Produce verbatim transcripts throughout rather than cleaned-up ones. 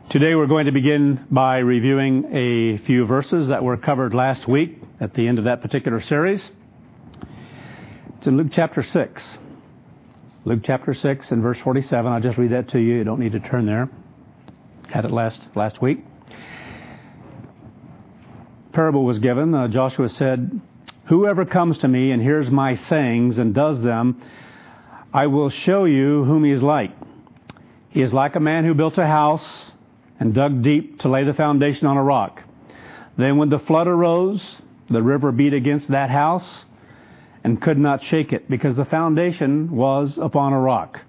Today we're going to begin by reviewing a few verses that were covered last week at the end of that particular series. It's in Luke chapter six. Luke chapter six and verse forty-seven. I'll just read that to you. You don't need to turn there. Had it last last week. Parable was given. Uh, Joshua said, "Whoever comes to me and hears my sayings and does them, I will show you whom he is like. He is like a man who built a house and dug deep to lay the foundation on a rock. Then when the flood arose, the river beat against that house and could not shake it, because the foundation was upon a rock.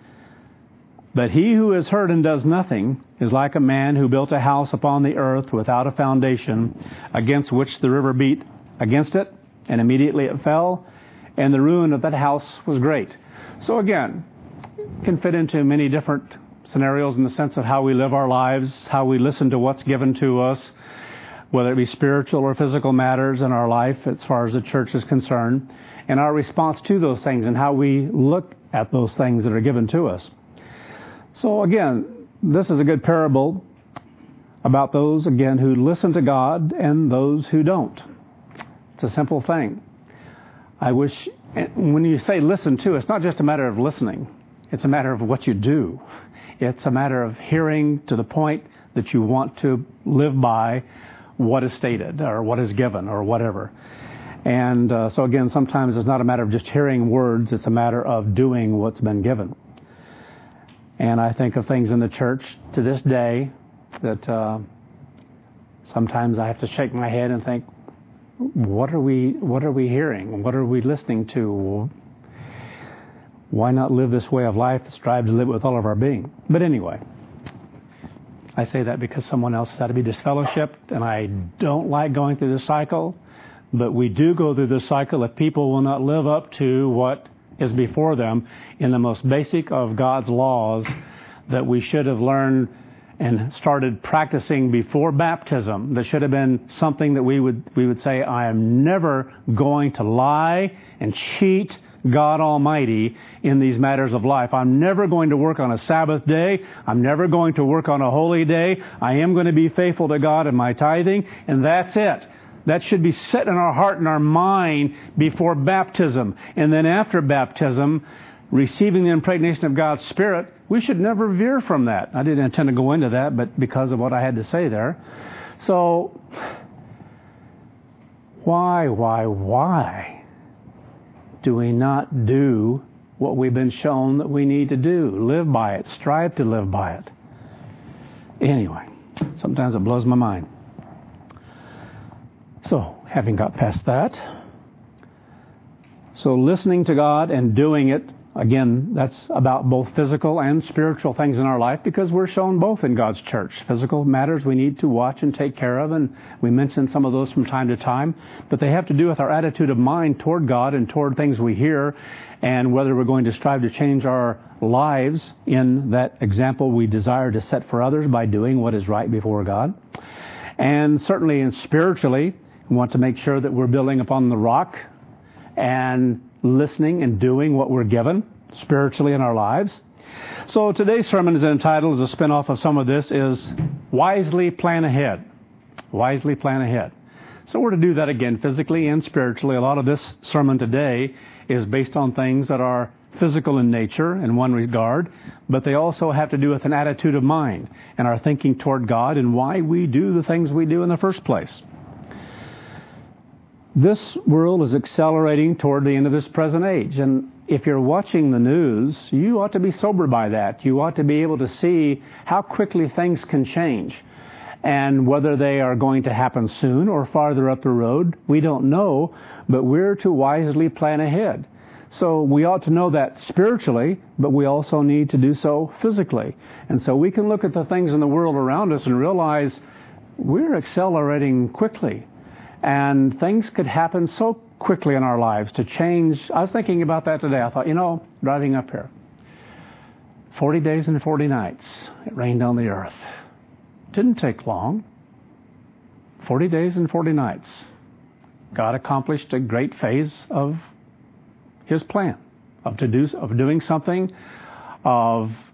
But he who is heard and does nothing is like a man who built a house upon the earth without a foundation, against which the river beat against it, and immediately it fell, and the ruin of that house was great." So again, it can fit into many different scenarios in the sense of how we live our lives, how we listen to what's given to us, whether it be spiritual or physical matters in our life as far as the church is concerned, and our response to those things and how we look at those things that are given to us. So again, this is a good parable about those, again, who listen to God and those who don't. It's a simple thing. I wish, when you say listen to, it's not just a matter of listening. It's a matter of what you do. It's a matter of hearing to the point that you want to live by what is stated or what is given or whatever. And uh, so again, sometimes it's not a matter of just hearing words. It's a matter of doing what's been given. And I think of things in the church to this day that uh, sometimes I have to shake my head and think, what are we, what are we hearing? What are we listening to? Why not live this way of life, strive to live with all of our being? But anyway, I say that because someone else has had to be disfellowshipped, and I don't like going through this cycle, but we do go through this cycle if people will not live up to what is before them in the most basic of God's laws that we should have learned and started practicing before baptism. That should have been something that we would we would say, I am never going to lie and cheat God Almighty in these matters of life. I'm never going to work on a Sabbath day. I'm never going to work on a holy day. I am going to be faithful to God in my tithing, and that's it. That should be set in our heart and our mind before baptism. And then after baptism, receiving the impregnation of God's Spirit, we should never veer from that. I didn't intend to go into that, but because of what I had to say there. So, why, why, why do we not do what we've been shown that we need to do? Live by it. Strive to live by it. Anyway, sometimes it blows my mind. So, having got past that, so listening to God and doing it, again, that's about both physical and spiritual things in our life, because we're shown both in God's church. Physical matters we need to watch and take care of, and we mention some of those from time to time, but they have to do with our attitude of mind toward God and toward things we hear, and whether we're going to strive to change our lives in that example we desire to set for others by doing what is right before God. And certainly and spiritually, we want to make sure that we're building upon the rock and listening and doing what we're given spiritually in our lives. So today's sermon is entitled, as a spin-off of some of this, is Wisely Plan Ahead. Wisely Plan Ahead. So we're to do that again physically and spiritually. A lot of this sermon today is based on things that are physical in nature in one regard, but they also have to do with an attitude of mind and our thinking toward God and why we do the things we do in the first place. This world is accelerating toward the end of this present age. And if you're watching the news, you ought to be sobered by that. You ought to be able to see how quickly things can change. And whether they are going to happen soon or farther up the road, we don't know. But we're to wisely plan ahead. So we ought to know that spiritually, but we also need to do so physically. And so we can look at the things in the world around us and realize we're accelerating quickly. And things could happen so quickly in our lives to change. I was thinking about that today. I thought, you know, driving up here, forty days and forty nights, it rained on the earth. Didn't take long. forty days and forty nights. God accomplished a great phase of His plan of to do of doing something, of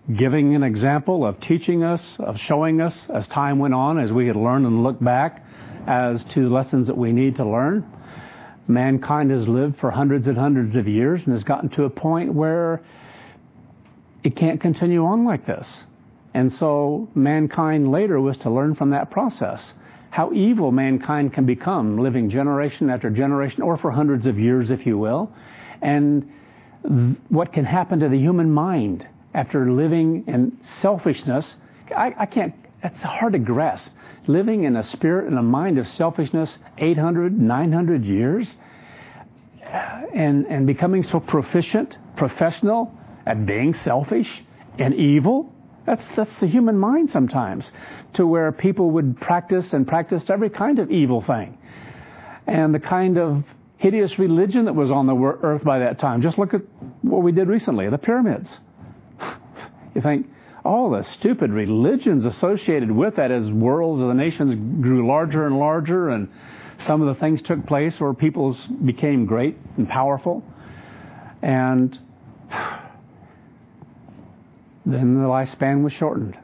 giving an example, of teaching us, of showing us as time went on, as we had learned and looked back as to lessons that we need to learn. Mankind has lived for hundreds and hundreds of years and has gotten to a point where it can't continue on like this. And so mankind later was to learn from that process how evil mankind can become, living generation after generation, or for hundreds of years, if you will, and th- what can happen to the human mind after living in selfishness. I, I can't, it's hard to grasp. Living in a spirit and a mind of selfishness eight hundred, nine hundred years, and, and becoming so proficient, professional at being selfish and evil. That's that's the human mind sometimes, to where people would practice and practice every kind of evil thing. And the kind of hideous religion that was on the earth by that time. Just look at what we did recently, the pyramids. You think, all the stupid religions associated with that as worlds of the nations grew larger and larger, and some of the things took place where peoples became great and powerful. And then the lifespan was shortened.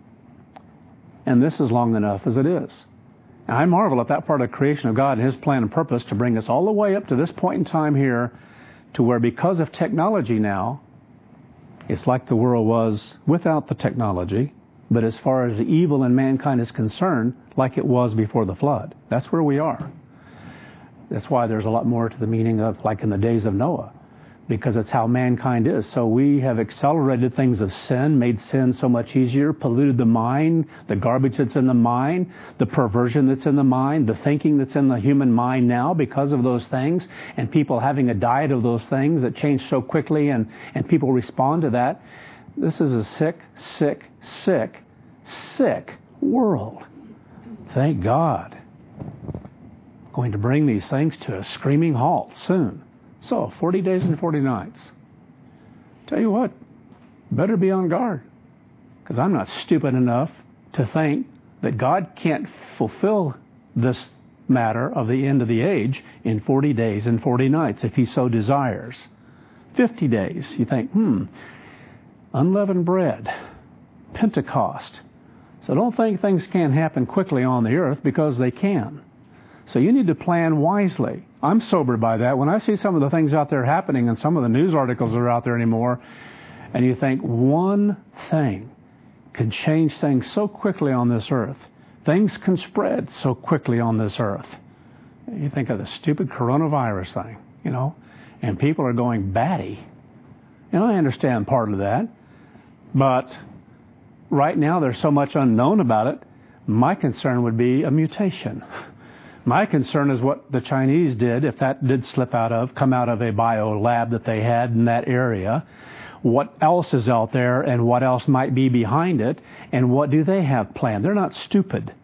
And this is long enough as it is. And I marvel at that part of creation of God and His plan and purpose to bring us all the way up to this point in time here, to where because of technology now, it's like the world was without the technology, but as far as the evil in mankind is concerned, like it was before the flood. That's where we are. That's why there's a lot more to the meaning of like in the days of Noah, because it's how mankind is. So we have accelerated things of sin, made sin so much easier, polluted the mind, the garbage that's in the mind, the perversion that's in the mind, the thinking that's in the human mind now because of those things, and people having a diet of those things that change so quickly, and, and people respond to that. This is a sick, sick, sick, sick world. Thank God. Going to bring these things to a screaming halt soon. So, forty days and forty nights. Tell you what, better be on guard. Because I'm not stupid enough to think that God can't fulfill this matter of the end of the age in forty days and forty nights if He so desires. fifty days, you think, hmm, unleavened bread, Pentecost. So don't think things can't happen quickly on the earth, because they can. So you need to plan wisely. I'm sobered by that. When I see some of the things out there happening and some of the news articles that are out there anymore, and you think one thing can change things so quickly on this earth. Things can spread so quickly on this earth. You think of the stupid coronavirus thing, you know, and people are going batty. And I understand part of that. But right now there's so much unknown about it. My concern would be a mutation. My concern is what the Chinese did, if that did slip out of, come out of a bio lab that they had in that area. What else is out there, and what else might be behind it, and what do they have planned? They're not stupid.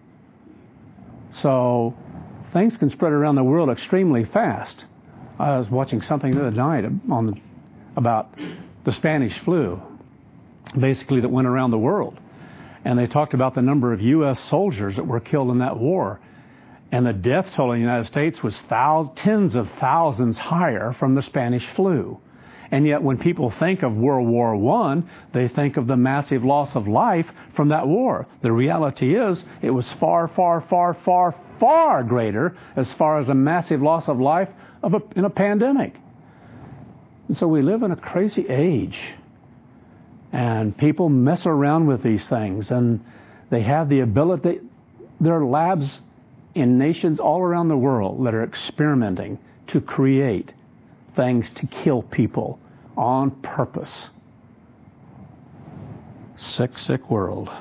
So things can spread around the world extremely fast. I was watching something the other night on the, about the Spanish flu, basically, that went around the world. And they talked about the number of U S soldiers that were killed in that war. And the death toll in the United States was thousands, tens of thousands higher from the Spanish flu. And yet when people think of World War One, they think of the massive loss of life from that war. The reality is it was far, far, far, far, far greater as far as a massive loss of life of a, in a pandemic. And so we live in a crazy age. And people mess around with these things. And they have the ability, there are labs in nations all around the world that are experimenting to create things to kill people on purpose. Sick, sick world.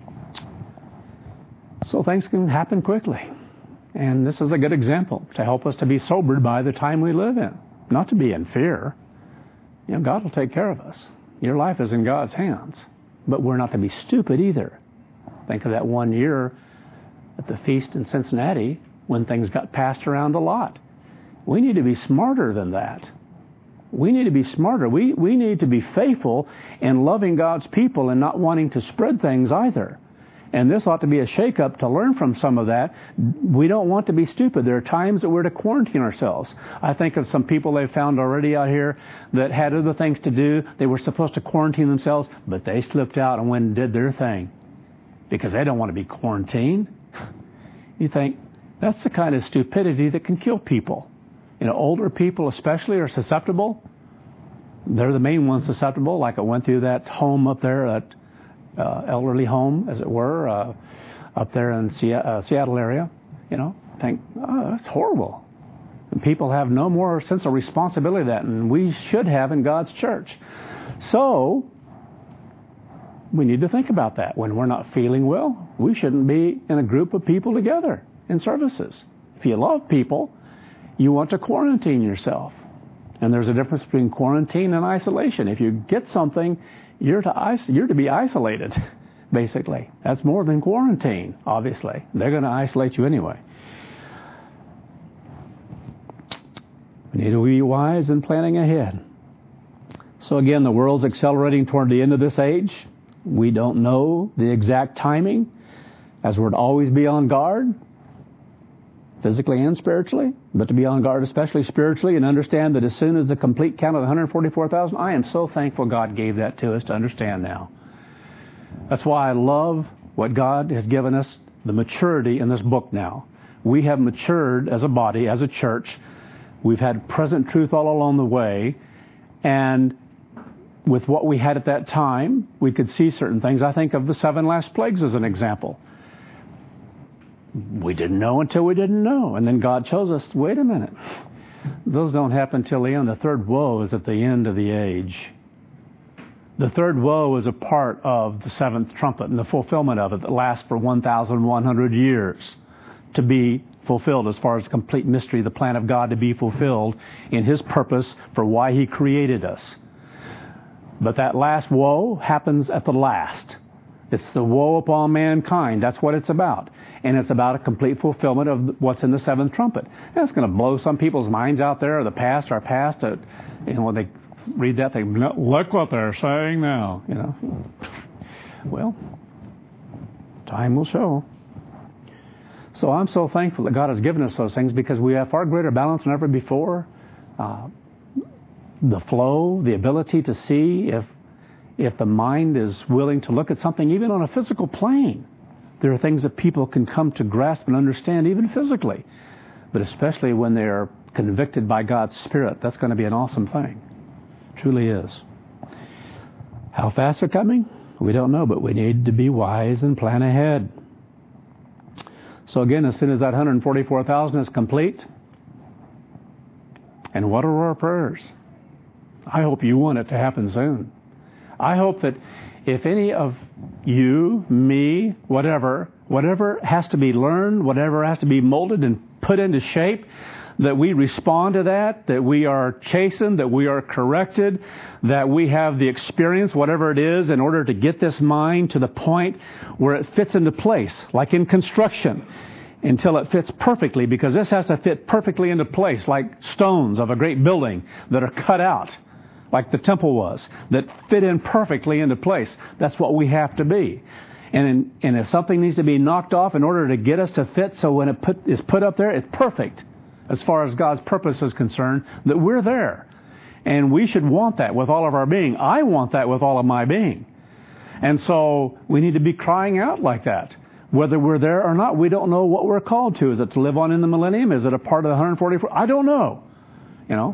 So things can happen quickly. And this is a good example to help us to be sobered by the time we live in. Not to be in fear. You know, God will take care of us. Your life is in God's hands. But we're not to be stupid either. Think of that one year at the feast in Cincinnati when things got passed around a lot. We need to be smarter than that. We need to be smarter. We, we need to be faithful in loving God's people and not wanting to spread things either. And this ought to be a shake-up to learn from some of that. We don't want to be stupid. There are times that we're to quarantine ourselves. I think of some people they've found already out here that had other things to do. They were supposed to quarantine themselves, but they slipped out and went and did their thing because they don't want to be quarantined. You think, that's the kind of stupidity that can kill people. You know, older people especially are susceptible. They're the main ones susceptible, like I went through that home up there, that uh, elderly home, as it were, uh, up there in Se- uh, Seattle area. You know, think, oh, that's horrible. And people have no more sense of responsibility than we should have in God's church. So, we need to think about that. When we're not feeling well, we shouldn't be in a group of people together in services. If you love people, you want to quarantine yourself. And there's a difference between quarantine and isolation. If you get something, you're to is- you're to be isolated, basically. That's more than quarantine, obviously. They're going to isolate you anyway. We need to be wise in planning ahead. So again, the world's accelerating toward the end of this age. We don't know the exact timing, as we're to always be on guard, physically and spiritually, but to be on guard especially spiritually and understand that as soon as the complete count of one hundred forty-four thousand, I am so thankful God gave that to us to understand now. That's why I love what God has given us, the maturity in this book now. We have matured as a body, as a church. We've had present truth all along the way, and with what we had at that time, we could see certain things. I think of the seven last plagues as an example. We didn't know until we didn't know. And then God shows us, wait a minute. Those don't happen till the end. The third woe is at the end of the age. The third woe is a part of the seventh trumpet and the fulfillment of it that lasts for one thousand one hundred years to be fulfilled as far as complete mystery, the plan of God to be fulfilled in His purpose for why He created us. But that last woe happens at the last. It's the woe upon mankind. That's what it's about. And it's about a complete fulfillment of what's in the seventh trumpet. And it's going to blow some people's minds out there, the past, our past. Uh, you know, when they read that, they look what they're saying now. You know, well, time will show. So I'm so thankful that God has given us those things because we have far greater balance than ever before. Uh, the flow, the ability to see if if the mind is willing to look at something even on a physical plane. There are things that people can come to grasp and understand even physically. But especially when they are convicted by God's Spirit, that's going to be an awesome thing. It truly is. How fast they're coming? We don't know, but we need to be wise and plan ahead. So again, as soon as that one hundred forty-four thousand is complete, and what are our prayers? I hope you want it to happen soon. I hope that if any of you, me, whatever, whatever has to be learned, whatever has to be molded and put into shape, that we respond to that, that we are chastened, that we are corrected, that we have the experience, whatever it is, in order to get this mind to the point where it fits into place, like in construction, until it fits perfectly, because this has to fit perfectly into place, like stones of a great building that are cut out, like the temple was, that fit in perfectly into place. That's what we have to be. And and if something needs to be knocked off in order to get us to fit, so when it put, is put up there, it's perfect as far as God's purpose is concerned, that we're there. And we should want that with all of our being. I want that with all of my being. And so we need to be crying out like that. Whether we're there or not, we don't know what we're called to. Is it to live on in the millennium? Is it a part of the one hundred forty-four? I don't know. You know?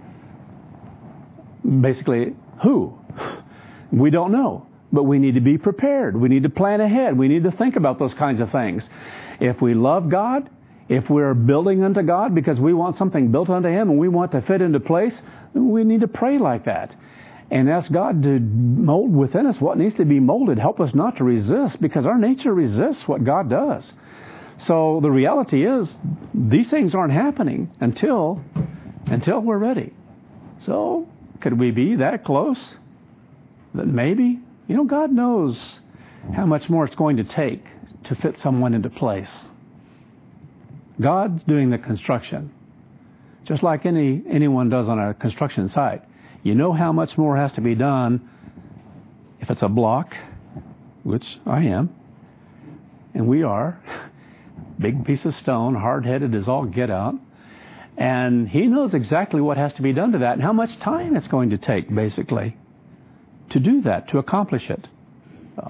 Basically, who? We don't know. But we need to be prepared. We need to plan ahead. We need to think about those kinds of things. If we love God, if we're building unto God because we want something built unto Him and we want to fit into place, then we need to pray like that. And ask God to mold within us what needs to be molded. Help us not to resist, because our nature resists what God does. So the reality is, these things aren't happening until, until we're ready. So, could we be that close? That maybe? You know, God knows how much more it's going to take to fit someone into place. God's doing the construction, just like any anyone does on a construction site. You know how much more has to be done if it's a block, which I am, and we are. Big piece of stone, hard-headed as all get out. And He knows exactly what has to be done to that and how much time it's going to take, basically, to do that, to accomplish it. So,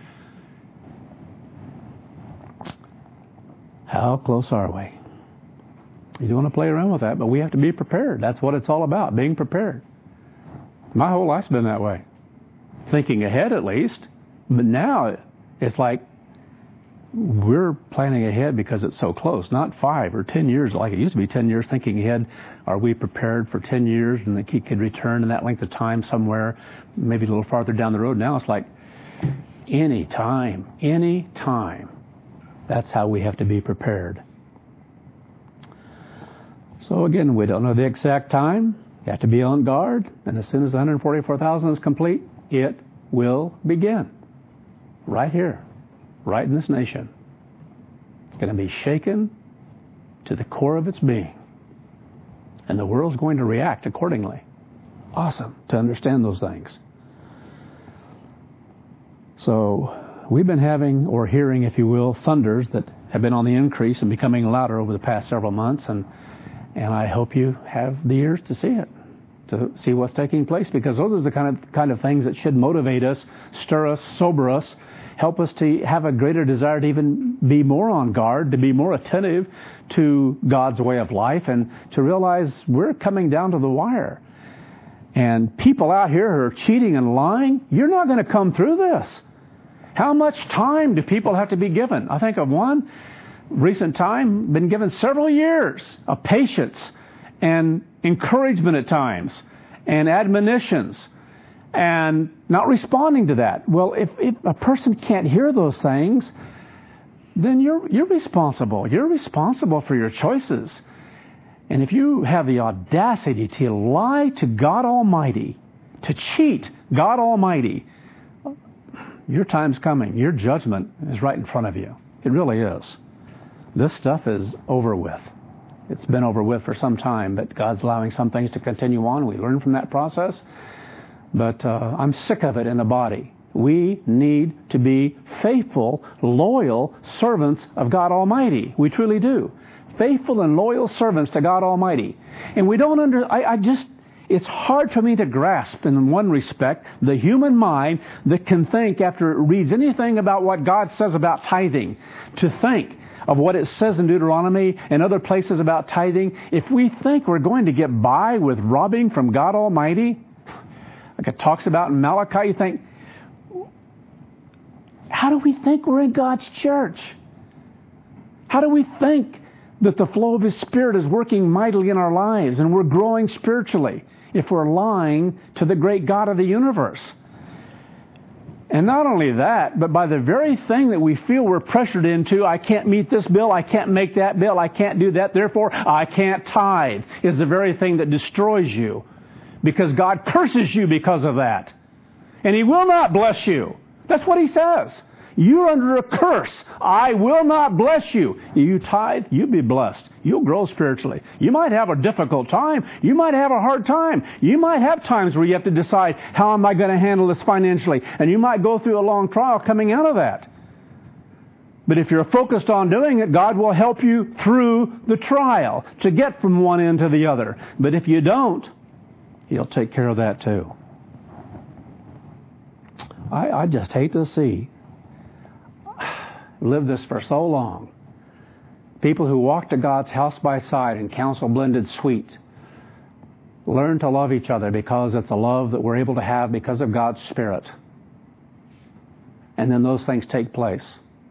how close are we? You don't want to play around with that, but we have to be prepared. That's what it's all about, being prepared. My whole life's been that way. Thinking ahead, at least. But now, it's like we're planning ahead because it's so close. Not five or ten years like it used to be. Ten years thinking ahead. Are we prepared for ten years and that He could return in that length of time somewhere, maybe a little farther down the road? Now it's like any time, any time. That's how we have to be prepared. So again, we don't know the exact time. You have to be on guard. And as soon as one hundred forty-four thousand is complete, it will begin. Right here. Right in this nation. It's going to be shaken to the core of its being. And the world's going to react accordingly. Awesome to understand those things. So we've been having, or hearing, if you will, thunders that have been on the increase and becoming louder over the past several months. And, and I hope you have the ears to see it, to see what's taking place, because those are the kind of, kind of things that should motivate us, stir us, sober us, help us to have a greater desire to even be more on guard, to be more attentive to God's way of life, and to realize we're coming down to the wire. And people out here who are cheating and lying, you're not going to come through this. How much time do people have to be given? I think of one recent time, been given several years of patience and encouragement at times and admonitions, and not responding to that. Well, if, if a person can't hear those things, then you're you're responsible. You're responsible for your choices. And if you have the audacity to lie to God Almighty, to cheat God Almighty, your time's coming. Your judgment is right in front of you. It really is. This stuff is over with. It's been over with for some time, but God's allowing some things to continue on. We learn from that process. But uh, I'm sick of it in the body. We need to be faithful, loyal servants of God Almighty. We truly do. Faithful and loyal servants to God Almighty. And we don't under... I, I just... It's hard for me to grasp, in one respect, the human mind that can think after it reads anything about what God says about tithing, to think of what it says in Deuteronomy and other places about tithing. If we think we're going to get by with robbing from God Almighty, like it talks about in Malachi, you think, how do we think we're in God's church? How do we think that the flow of His Spirit is working mightily in our lives and we're growing spiritually if we're lying to the great God of the universe? And not only that, but by the very thing that we feel we're pressured into, I can't meet this bill, I can't make that bill, I can't do that, therefore I can't tithe, is the very thing that destroys you. Because God curses you because of that. And He will not bless you. That's what He says. You're under a curse. I will not bless you. You tithe, you'll be blessed. You'll grow spiritually. You might have a difficult time. You might have a hard time. You might have times where you have to decide, how am I going to handle this financially? And you might go through a long trial coming out of that. But if you're focused on doing it, God will help you through the trial to get from one end to the other. But if you don't, He'll take care of that too. I, I just hate to see, lived this for so long, people who walk to God's house by side and counsel blended sweet, learn to love each other because it's a love that we're able to have because of God's Spirit. And then those things take place.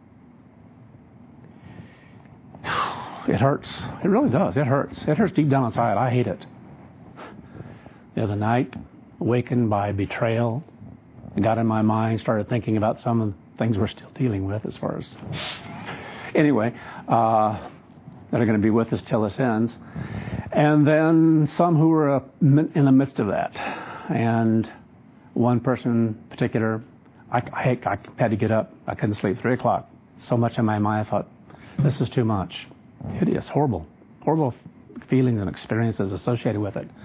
It hurts. It really does. It hurts. It hurts deep down inside. I hate it. The other night, awakened by betrayal, I got in my mind, started thinking about some of the things we're still dealing with as far as... Anyway, uh, that are going to be with us till this ends. And then some who were uh, in the midst of that. And one person in particular, I, I, I had to get up. I couldn't sleep. Three o'clock. So much in my mind, I thought, this is too much. Hideous, horrible, horrible feelings and experiences associated with it.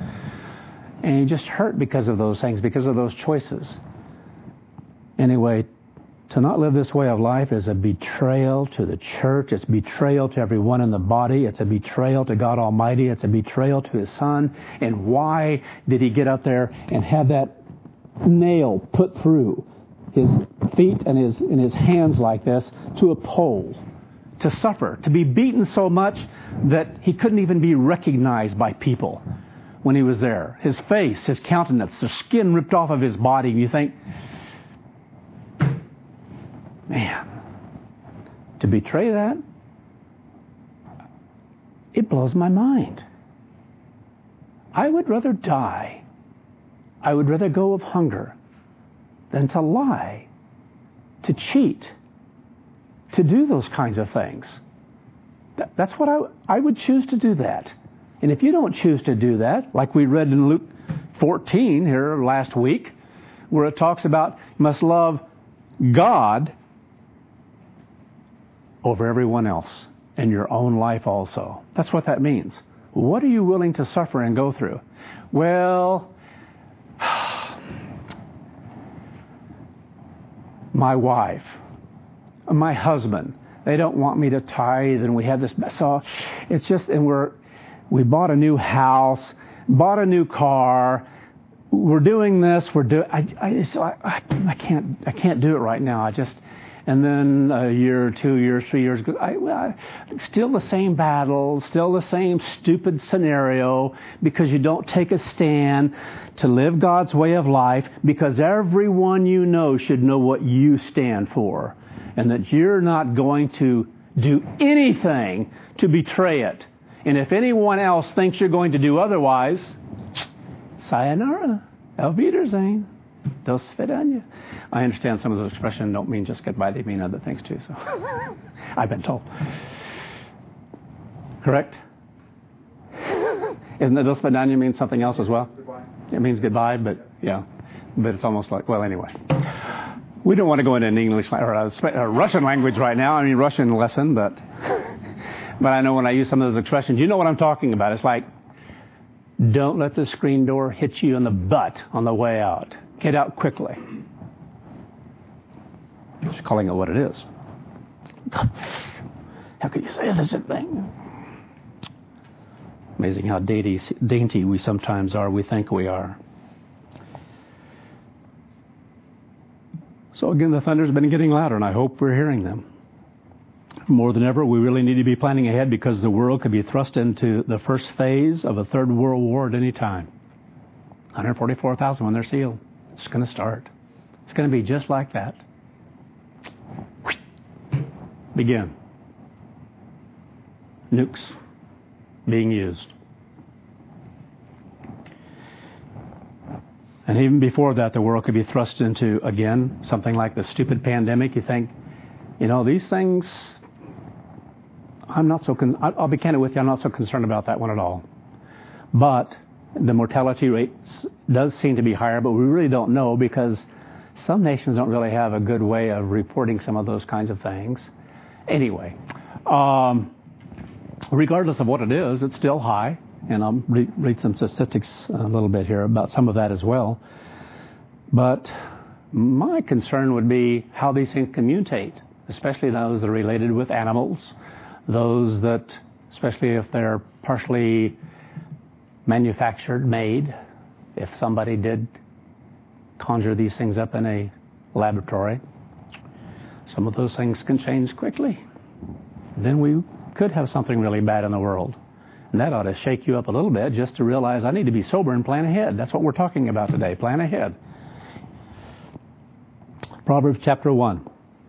And he just hurt because of those things, because of those choices. Anyway, To not live this way of life is a betrayal to the church. It's betrayal to everyone in the body. It's a betrayal to God Almighty. It's a betrayal to His Son. And why did He get up there and have that nail put through His feet and His, and His hands like this to a pole? To suffer, to be beaten so much that He couldn't even be recognized by people when He was there. His face, His countenance, the skin ripped off of His body. And you think, man, to betray that, it blows my mind. I would rather die. I would rather go of hunger than to lie, to cheat, to do those kinds of things. That, that's what I, I would choose to do that. And if you don't choose to do that, like we read in Luke fourteen here last week, where it talks about you must love God over everyone else and your own life also. That's what that means. What are you willing to suffer and go through? Well, my wife, my husband, they don't want me to tithe, and we have this. So it's just, and we're we bought a new house, bought a new car. We're doing this. We're doing. I I, so I I can't I can't do it right now. I just. And then a year, two years, three years ago, I, I, still the same battle, still the same stupid scenario, because you don't take a stand to live God's way of life, because everyone you know should know what you stand for, and that you're not going to do anything to betray it. And if anyone else thinks you're going to do otherwise, sayonara, auf Wiedersehen, do svidaniya. I understand some of those expressions don't mean just goodbye, they mean other things too. So I've been told. Correct? Isn't it dos svidaniya means something else as well? Goodbye. It means goodbye, but yeah. But it's almost like, well, anyway. We don't want to go into an English or a, a Russian language right now. I mean, Russian lesson, but but I know when I use some of those expressions, you know what I'm talking about. It's like, don't let the screen door hit you in the butt on the way out. Get out quickly. Just calling it what it is. How could you say this thing? Amazing how dainty, dainty we sometimes are. We think we are. So again, the thunder's been getting louder, and I hope we're hearing them. More than ever, we really need to be planning ahead, because the world could be thrust into the first phase of a third world war at any time. one hundred forty-four thousand when they're sealed. It's going to start. It's going to be just like that. Begin. Nukes being used. And even before that, the world could be thrust into, again, something like the stupid pandemic. You think, you know, these things, I'm not so, con- I'll be candid with you, I'm not so concerned about that one at all. But the mortality rate does seem to be higher, but we really don't know, because some nations don't really have a good way of reporting some of those kinds of things. Anyway, um, regardless of what it is, it's still high. And I'll re- read some statistics a little bit here about some of that as well. But my concern would be how these things can mutate, especially those that are related with animals, those that, especially if they're partially manufactured, made, if somebody did conjure these things up in a laboratory, some of those things can change quickly. Then we could have something really bad in the world. And that ought to shake you up a little bit, just to realize I need to be sober and plan ahead. That's what we're talking about today. Plan ahead. Proverbs chapter one.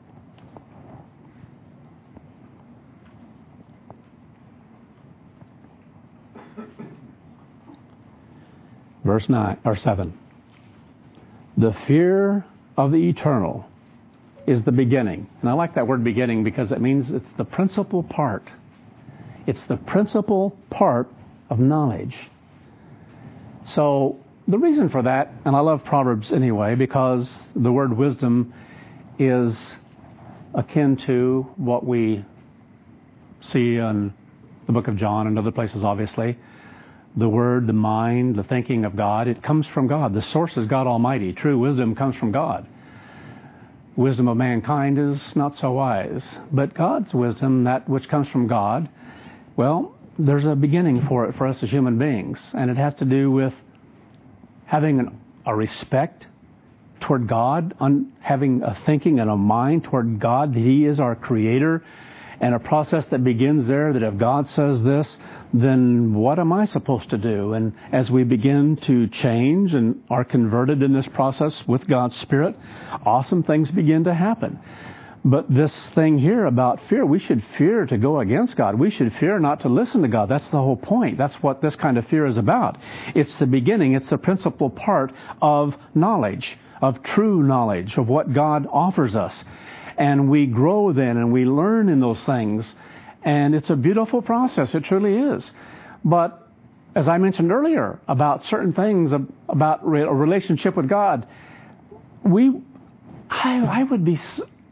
Verse nine or seven. The fear of the eternal is the beginning. And I like that word beginning, because it means it's the principal part. It's the principal part of knowledge. So the reason for that, and I love Proverbs anyway, because the word wisdom is akin to what we see in the book of John and other places, obviously. The word, the mind, the thinking of God, it comes from God. The source is God Almighty. True wisdom comes from God. wisdom of mankind is not so wise. But God's wisdom, that which comes from God, well, there's a beginning for it for us as human beings. And it has to do with having an, a respect toward God, un, having a thinking and a mind toward God, that He is our Creator, and a process that begins there, that if God says this, then what am I supposed to do? And as we begin to change and are converted in this process with God's Spirit, awesome things begin to happen. But this thing here about fear, we should fear to go against God. We should fear not to listen to God. That's the whole point. That's what this kind of fear is about. It's the beginning. It's the principal part of knowledge, of true knowledge, of what God offers us. And we grow then and we learn in those things. And it's a beautiful process. It truly is. But as I mentioned earlier about certain things, about a relationship with God, we, I, I would be,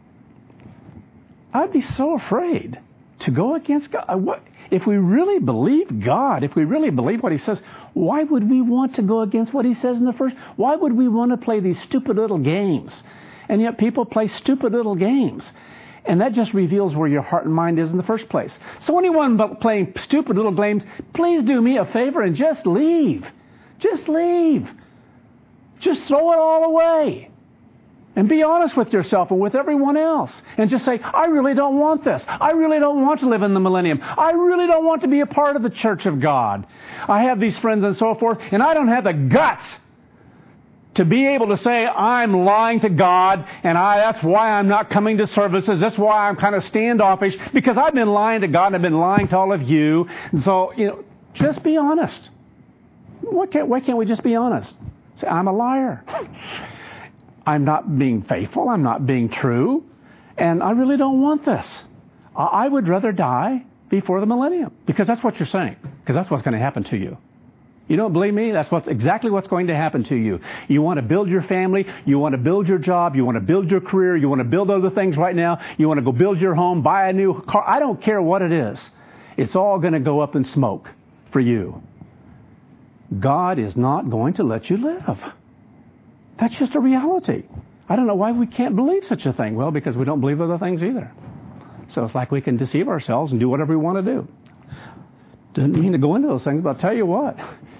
I'd be so afraid to go against God. What, if we really believe God, if we really believe what He says, why would we want to go against what He says in the first? Why would we want to play these stupid little games? And yet people play stupid little games. And that just reveals where your heart and mind is in the first place. So anyone playing stupid little games, please do me a favor and just leave. Just leave. Just throw it all away. And be honest with yourself and with everyone else. And just say, I really don't want this. I really don't want to live in the millennium. I really don't want to be a part of the church of God. I have these friends and so forth, and I don't have the guts to be able to say, I'm lying to God, and I, that's why I'm not coming to services. That's why I'm kind of standoffish, because I've been lying to God and I've been lying to all of you. And so, you know, just be honest. Why can't, why can't we just be honest? Say, I'm a liar. I'm not being faithful. I'm not being true. And I really don't want this. I would rather die before the millennium. Because that's what you're saying. Because that's what's going to happen to you. You don't believe me? That's what's exactly what's going to happen to you. You want to build your family. You want to build your job. You want to build your career. You want to build other things right now. You want to go build your home, buy a new car. I don't care what it is. It's all going to go up in smoke for you. God is not going to let you live. That's just a reality. I don't know why we can't believe such a thing. Well, because we don't believe other things either. So it's like we can deceive ourselves and do whatever we want to do. Didn't mean to go into those things, but I'll tell you what.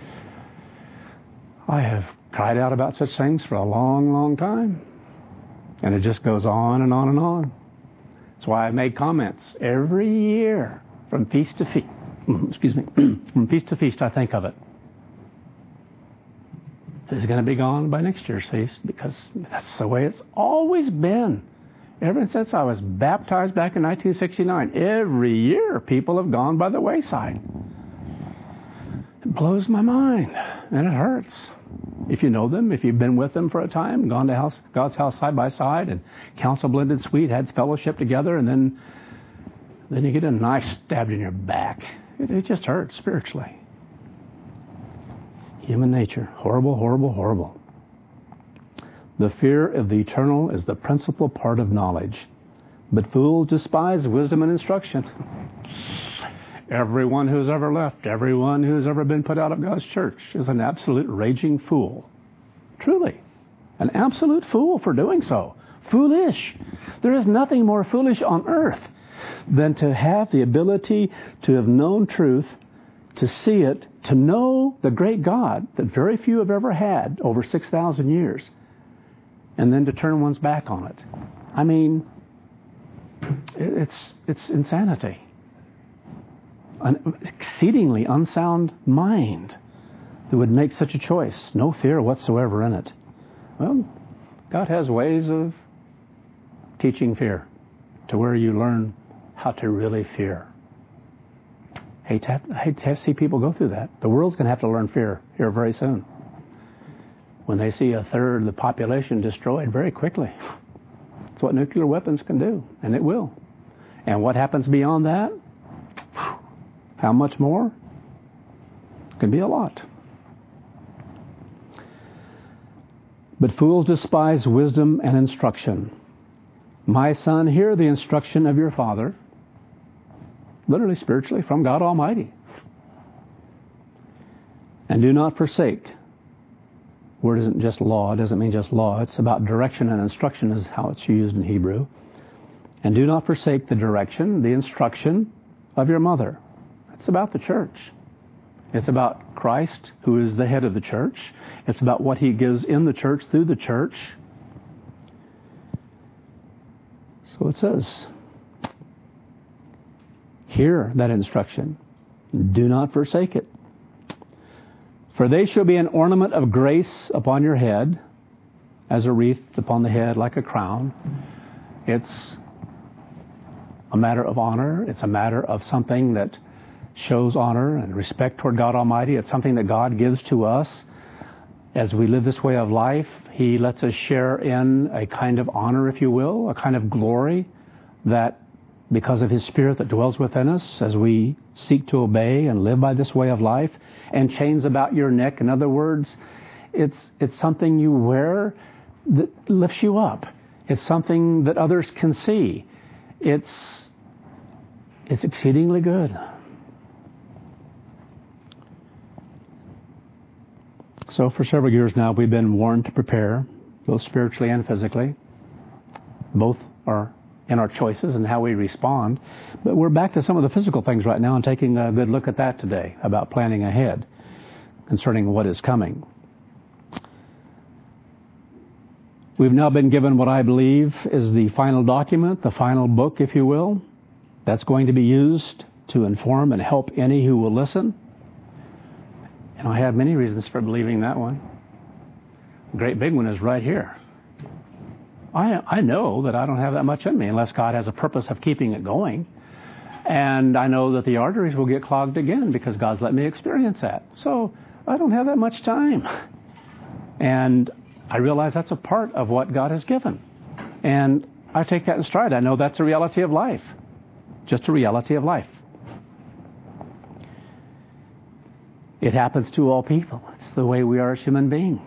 I have cried out about such things for a long, long time. And it just goes on and on and on. That's why I made comments every year from feast to feast. Excuse me. From feast to feast, I think of it. It's going to be gone by next year's feast because that's the way it's always been. Ever since I was baptized back in nineteen sixty-nine, every year people have gone by the wayside. It blows my mind, and it hurts. If you know them, if you've been with them for a time, gone to house, God's house side by side, and council blended sweet, had fellowship together, and then then you get a knife stabbed in your back. It, it just hurts spiritually. Human nature. Horrible, horrible, horrible. The fear of the eternal is the principal part of knowledge. But fools despise wisdom and instruction. Everyone who's ever left, everyone who's ever been put out of God's church is an absolute raging fool. Truly. An absolute fool for doing so. Foolish. There is nothing more foolish on earth than to have the ability to have known truth, to see it, to know the great God that very few have ever had over six thousand years, and then to turn one's back on it. I mean, it's it's insanity. An exceedingly unsound mind that would make such a choice. No fear whatsoever in it. Well, God has ways of teaching fear to where you learn how to really fear. I hate to, have, I hate to see people go through that. The world's going to have to learn fear here very soon. When they see a third of the population destroyed very quickly. That's what nuclear weapons can do, and it will. And what happens beyond that? How much more? It can be a lot. But fools despise wisdom and instruction. My son, hear the instruction of your father. Literally, spiritually, from God Almighty. And do not forsake word isn't just law. It doesn't mean just law. It's about direction and instruction is how it's used in Hebrew. And do not forsake the direction, the instruction of your mother. It's about the church. It's about Christ, who is the head of the church. It's about what He gives in the church, through the church. So it says, hear that instruction. Do not forsake it. For they shall be an ornament of grace upon your head, as a wreath upon the head like a crown. It's a matter of honor. It's a matter of something that shows honor and respect toward God Almighty. It's something that God gives to us. As we live this way of life, He lets us share in a kind of honor, if you will, a kind of glory that because of His Spirit that dwells within us as we seek to obey and live by this way of life, and chains about your neck. In other words, it's it's something you wear that lifts you up. It's something that others can see. It's it's exceedingly good. So for several years now, we've been warned to prepare, both spiritually and physically. Both are in our choices and how we respond. But we're back to some of the physical things right now and taking a good look at that today, about planning ahead concerning what is coming. We've now been given what I believe is the final document, the final book, if you will, that's going to be used to inform and help any who will listen. And I have many reasons for believing that one. The great big one is right here. I I know that I don't have that much in me unless God has a purpose of keeping it going. And I know that the arteries will get clogged again because God's let me experience that. So I don't have that much time. And I realize that's a part of what God has given. And I take that in stride. I know that's a reality of life. Just a reality of life. It happens to all people. It's the way we are as human beings.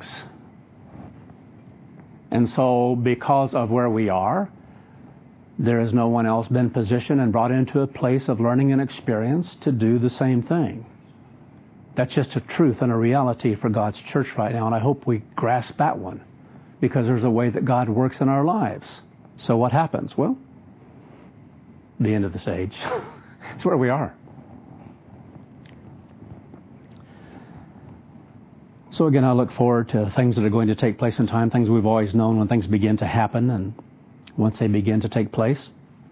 And so because of where we are, there has no one else been positioned and brought into a place of learning and experience to do the same thing. That's just a truth and a reality for God's church right now, and I hope we grasp that one, because there's a way that God works in our lives. So what happens? Well, the end of this age. It's where we are. So again, I look forward to things that are going to take place in time, things we've always known when things begin to happen and once they begin to take place.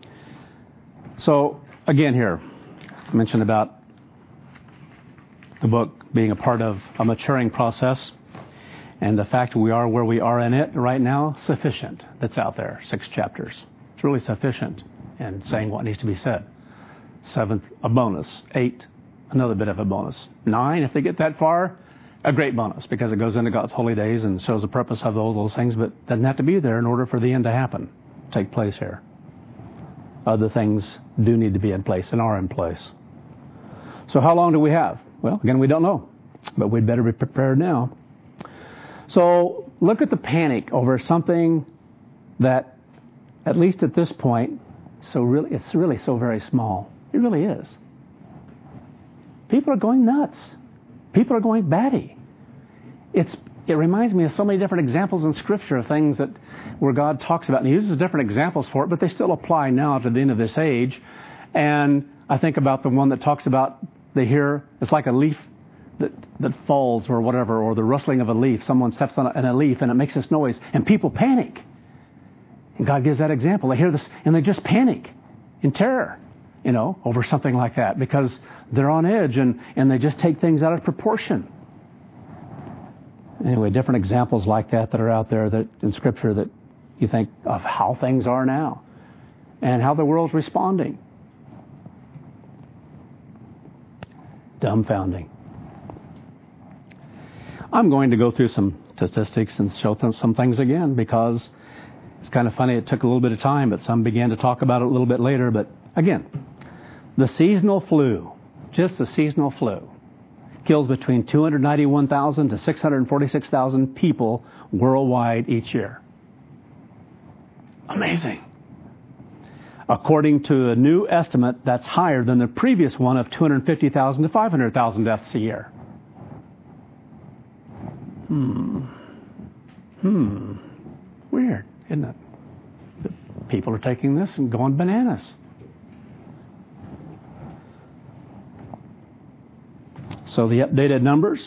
So again here, I mentioned about the book being a part of a maturing process, and the fact we are where we are in it right now, sufficient. That's out there, six chapters. It's really sufficient in saying what needs to be said. Seventh, a bonus. Eight, another bit of a bonus. Nine, if they get that far, a great bonus, because it goes into God's holy days and shows the purpose of all those things, but doesn't have to be there in order for the end to happen, take place here. Other things do need to be in place and are in place. So how long do we have? Well, again, we don't know, but we'd better be prepared now. So look at the panic over something that, at least at this point, so really, it's really so very small. It really is. People are going nuts. People are going batty. It's it reminds me of so many different examples in Scripture of things that where God talks about, and He uses different examples for it, but they still apply now to the end of this age. And I think about the one that talks about they hear it's like a leaf that that falls or whatever, or the rustling of a leaf. Someone steps on a, on a leaf and it makes this noise, and people panic. And God gives that example. They hear this and they just panic in terror, you know, over something like that, because they're on edge and, and they just take things out of proportion. Anyway, different examples like that that are out there that in Scripture that you think of how things are now and how the world's responding. Dumbfounding. I'm going to go through some statistics and show them some things again, because it's kind of funny. It took a little bit of time, but some began to talk about it a little bit later. But again, the seasonal flu, just the seasonal flu, kills between two hundred ninety-one thousand to six hundred forty-six thousand people worldwide each year. Amazing. According to a new estimate, that's higher than the previous one of two hundred fifty thousand to five hundred thousand deaths a year. Hmm. Hmm, weird, isn't it? People are taking this and going bananas. So the updated numbers.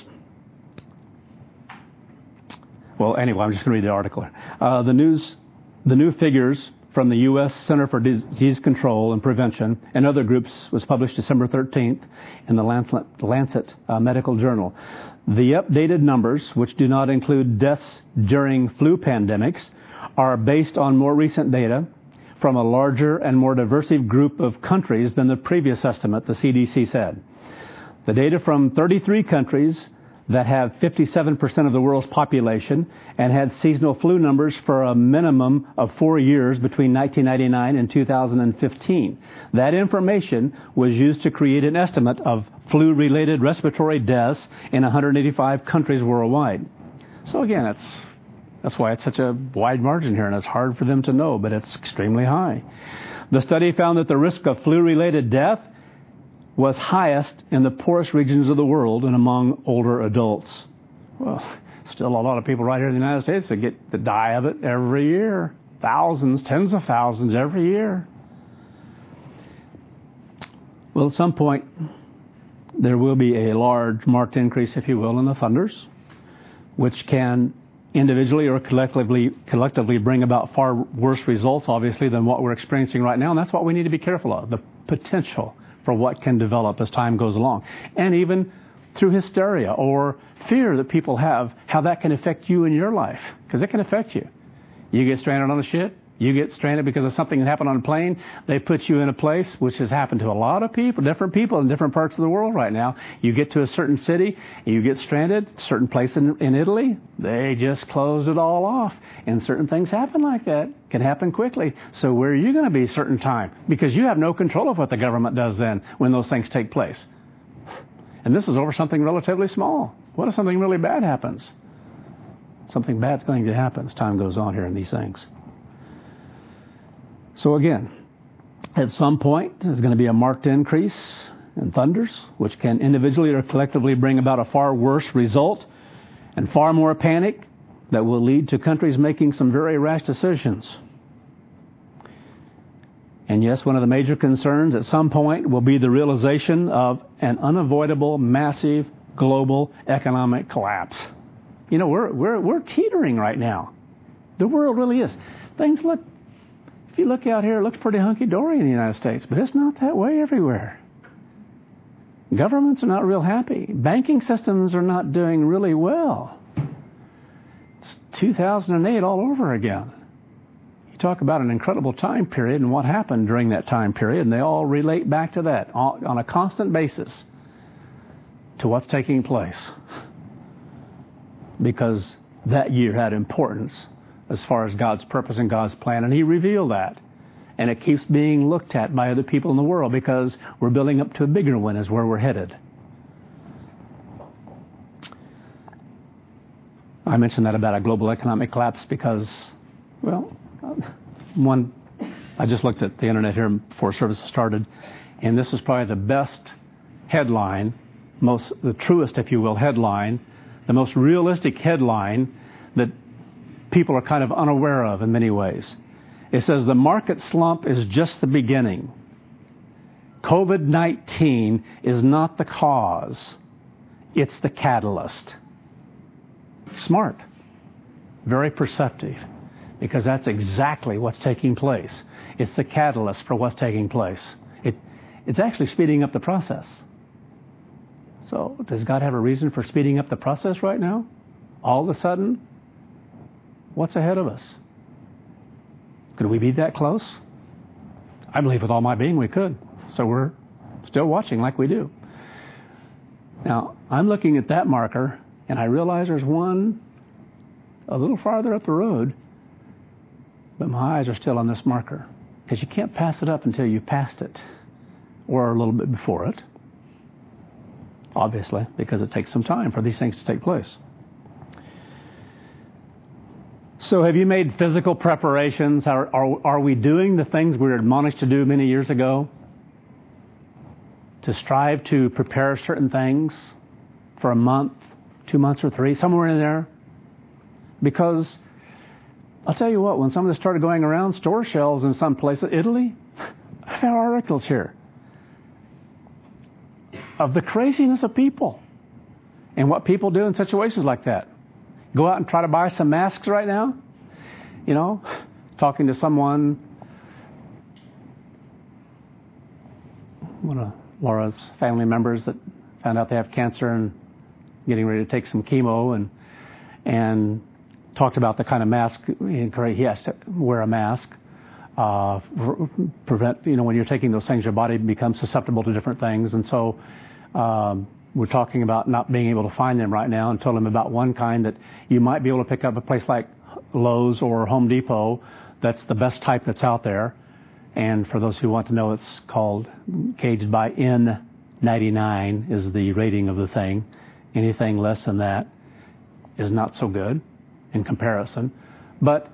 Well, anyway, I'm just going to read the article. Uh, the news, the new figures from the U S Center for Disease Control and Prevention and other groups was published December thirteenth in the Lancet, Lancet uh, Medical Journal. The updated numbers, which do not include deaths during flu pandemics, are based on more recent data from a larger and more diverse group of countries than the previous estimate, the C D C said. The data from thirty-three countries that have fifty-seven percent of the world's population and had seasonal flu numbers for a minimum of four years between nineteen ninety-nine and two thousand fifteen. That information was used to create an estimate of flu-related respiratory deaths in one hundred eighty-five countries worldwide. So again, it's, that's why it's such a wide margin here, and it's hard for them to know, but it's extremely high. The study found that the risk of flu-related death was highest in the poorest regions of the world and among older adults. Well, still a lot of people right here in the United States that get to die of it every year. Thousands, tens of thousands every year. Well, at some point, there will be a large marked increase, if you will, in the thunders, which can individually or collectively collectively bring about far worse results, obviously, than what we're experiencing right now. And that's what we need to be careful of, the potential for what can develop as time goes along. And even through hysteria or fear that people have, how that can affect you in your life. Because it can affect you. You get stranded on a ship. You get stranded because of something that happened on a plane. They put you in a place, which has happened to a lot of people, different people in different parts of the world right now. You get to a certain city, you get stranded, certain place in, in Italy, they just closed it all off. And certain things happen like that, can happen quickly. So where are you going to be a certain time? Because you have no control of what the government does then when those things take place. And this is over something relatively small. What if something really bad happens? Something bad's going to happen as time goes on here in these things. So again, at some point, there's going to be a marked increase in thunders, which can individually or collectively bring about a far worse result and far more panic that will lead to countries making some very rash decisions. And yes, one of the major concerns at some point will be the realization of an unavoidable, massive, global economic collapse. You know, we're we're we're teetering right now. The world really is. Things look, if you look out here, it looks pretty hunky-dory in the United States, but it's not that way everywhere. Governments are not real happy. Banking systems are not doing really well. It's two thousand eight all over again. You talk about an incredible time period and what happened during that time period, and they all relate back to that on a constant basis to what's taking place. Because that year had importance as far as God's purpose and God's plan, and He revealed that. And it keeps being looked at by other people in the world because we're building up to a bigger one is where we're headed. I mentioned that about a global economic collapse because, well, one, I just looked at the internet here before service started, and this is probably the best headline, most the truest, if you will, headline, the most realistic headline that people are kind of unaware of in many ways. It says the market slump is just the beginning. COVID nineteen is not the cause. It's the catalyst. Smart. Very perceptive. Because that's exactly what's taking place. It's the catalyst for what's taking place. It, it's actually speeding up the process. So does God have a reason for speeding up the process right now? All of a sudden, what's ahead of us? Could we be that close? I believe with all my being we could. So we're still watching like we do. Now, I'm looking at that marker, and I realize there's one a little farther up the road, but my eyes are still on this marker. Because you can't pass it up until you've passed it, or a little bit before it. Obviously, because it takes some time for these things to take place. So have you made physical preparations? Are, are, are we doing the things we were admonished to do many years ago? To strive to prepare certain things for a month, two months or three, somewhere in there? Because I'll tell you what, when some of this started going around, store shelves in some places, Italy, I've had articles here of the craziness of people and what people do in situations like that. Go out and try to buy some masks right now. You know, talking to someone, one of Laura's family members that found out they have cancer and getting ready to take some chemo, and and talked about the kind of mask he has to wear a mask. Uh, prevent, you know, when you're taking those things, your body becomes susceptible to different things. And so um, we're talking about not being able to find them right now, and told him about one kind that you might be able to pick up at a place like Lowe's or Home Depot. That's the best type that's out there. And for those who want to know, it's called Caged by N ninety-nine is the rating of the thing. Anything less than that is not so good in comparison. But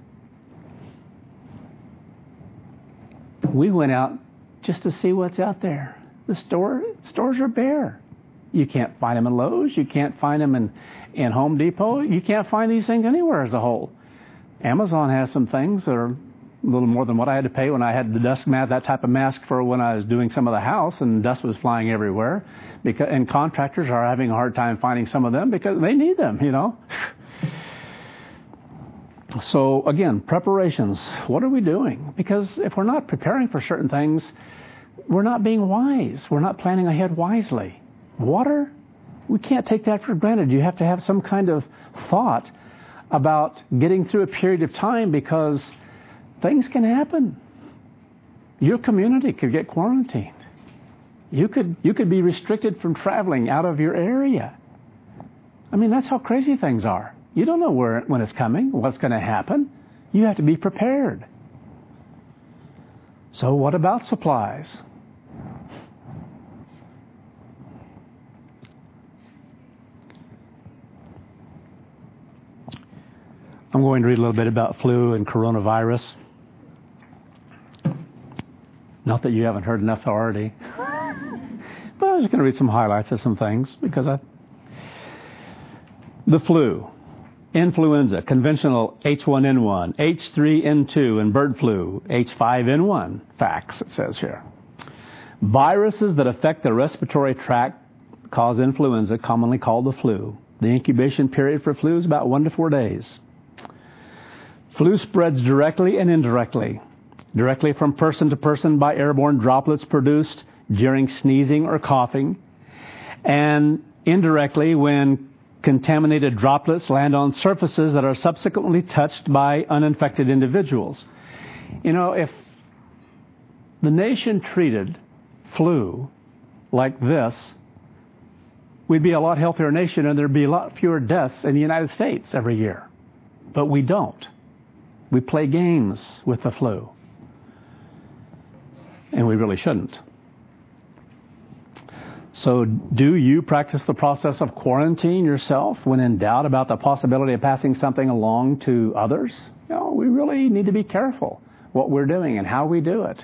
we went out just to see what's out there. The store stores are bare. You can't find them in Lowe's. You can't find them in, in Home Depot. You can't find these things anywhere as a whole. Amazon has some things that are a little more than what I had to pay when I had the dust mask, that type of mask for when I was doing some of the house, and dust was flying everywhere. Because, and contractors are having a hard time finding some of them because they need them, you know. So, again, preparations. What are we doing? Because if we're not preparing for certain things, we're not being wise. We're not planning ahead wisely. Water, we can't take that for granted. You have to have some kind of thought about getting through a period of time, because things can happen. Your community could get quarantined. You could you could be restricted from traveling out of your area. I mean, that's how crazy things are. You don't know where when it's coming, what's going to happen. You have to be prepared. So what about supplies? I'm going to read a little bit about flu and coronavirus. Not that you haven't heard enough already. But I was just going to read some highlights of some things because I... The flu, influenza, conventional H one N one, H three N two, and bird flu, H five N one. Facts, it says here. Viruses that affect the respiratory tract cause influenza, commonly called the flu. The incubation period for flu is about one to four days. Flu spreads directly and indirectly. Directly from person to person by airborne droplets produced during sneezing or coughing, and indirectly when contaminated droplets land on surfaces that are subsequently touched by uninfected individuals. You know, if the nation treated flu like this, we'd be a lot healthier nation and there'd be a lot fewer deaths in the United States every year. But we don't. We play games with the flu. And we really shouldn't. So do you practice the process of quarantine yourself when in doubt about the possibility of passing something along to others? You know, we really need to be careful what we're doing and how we do it.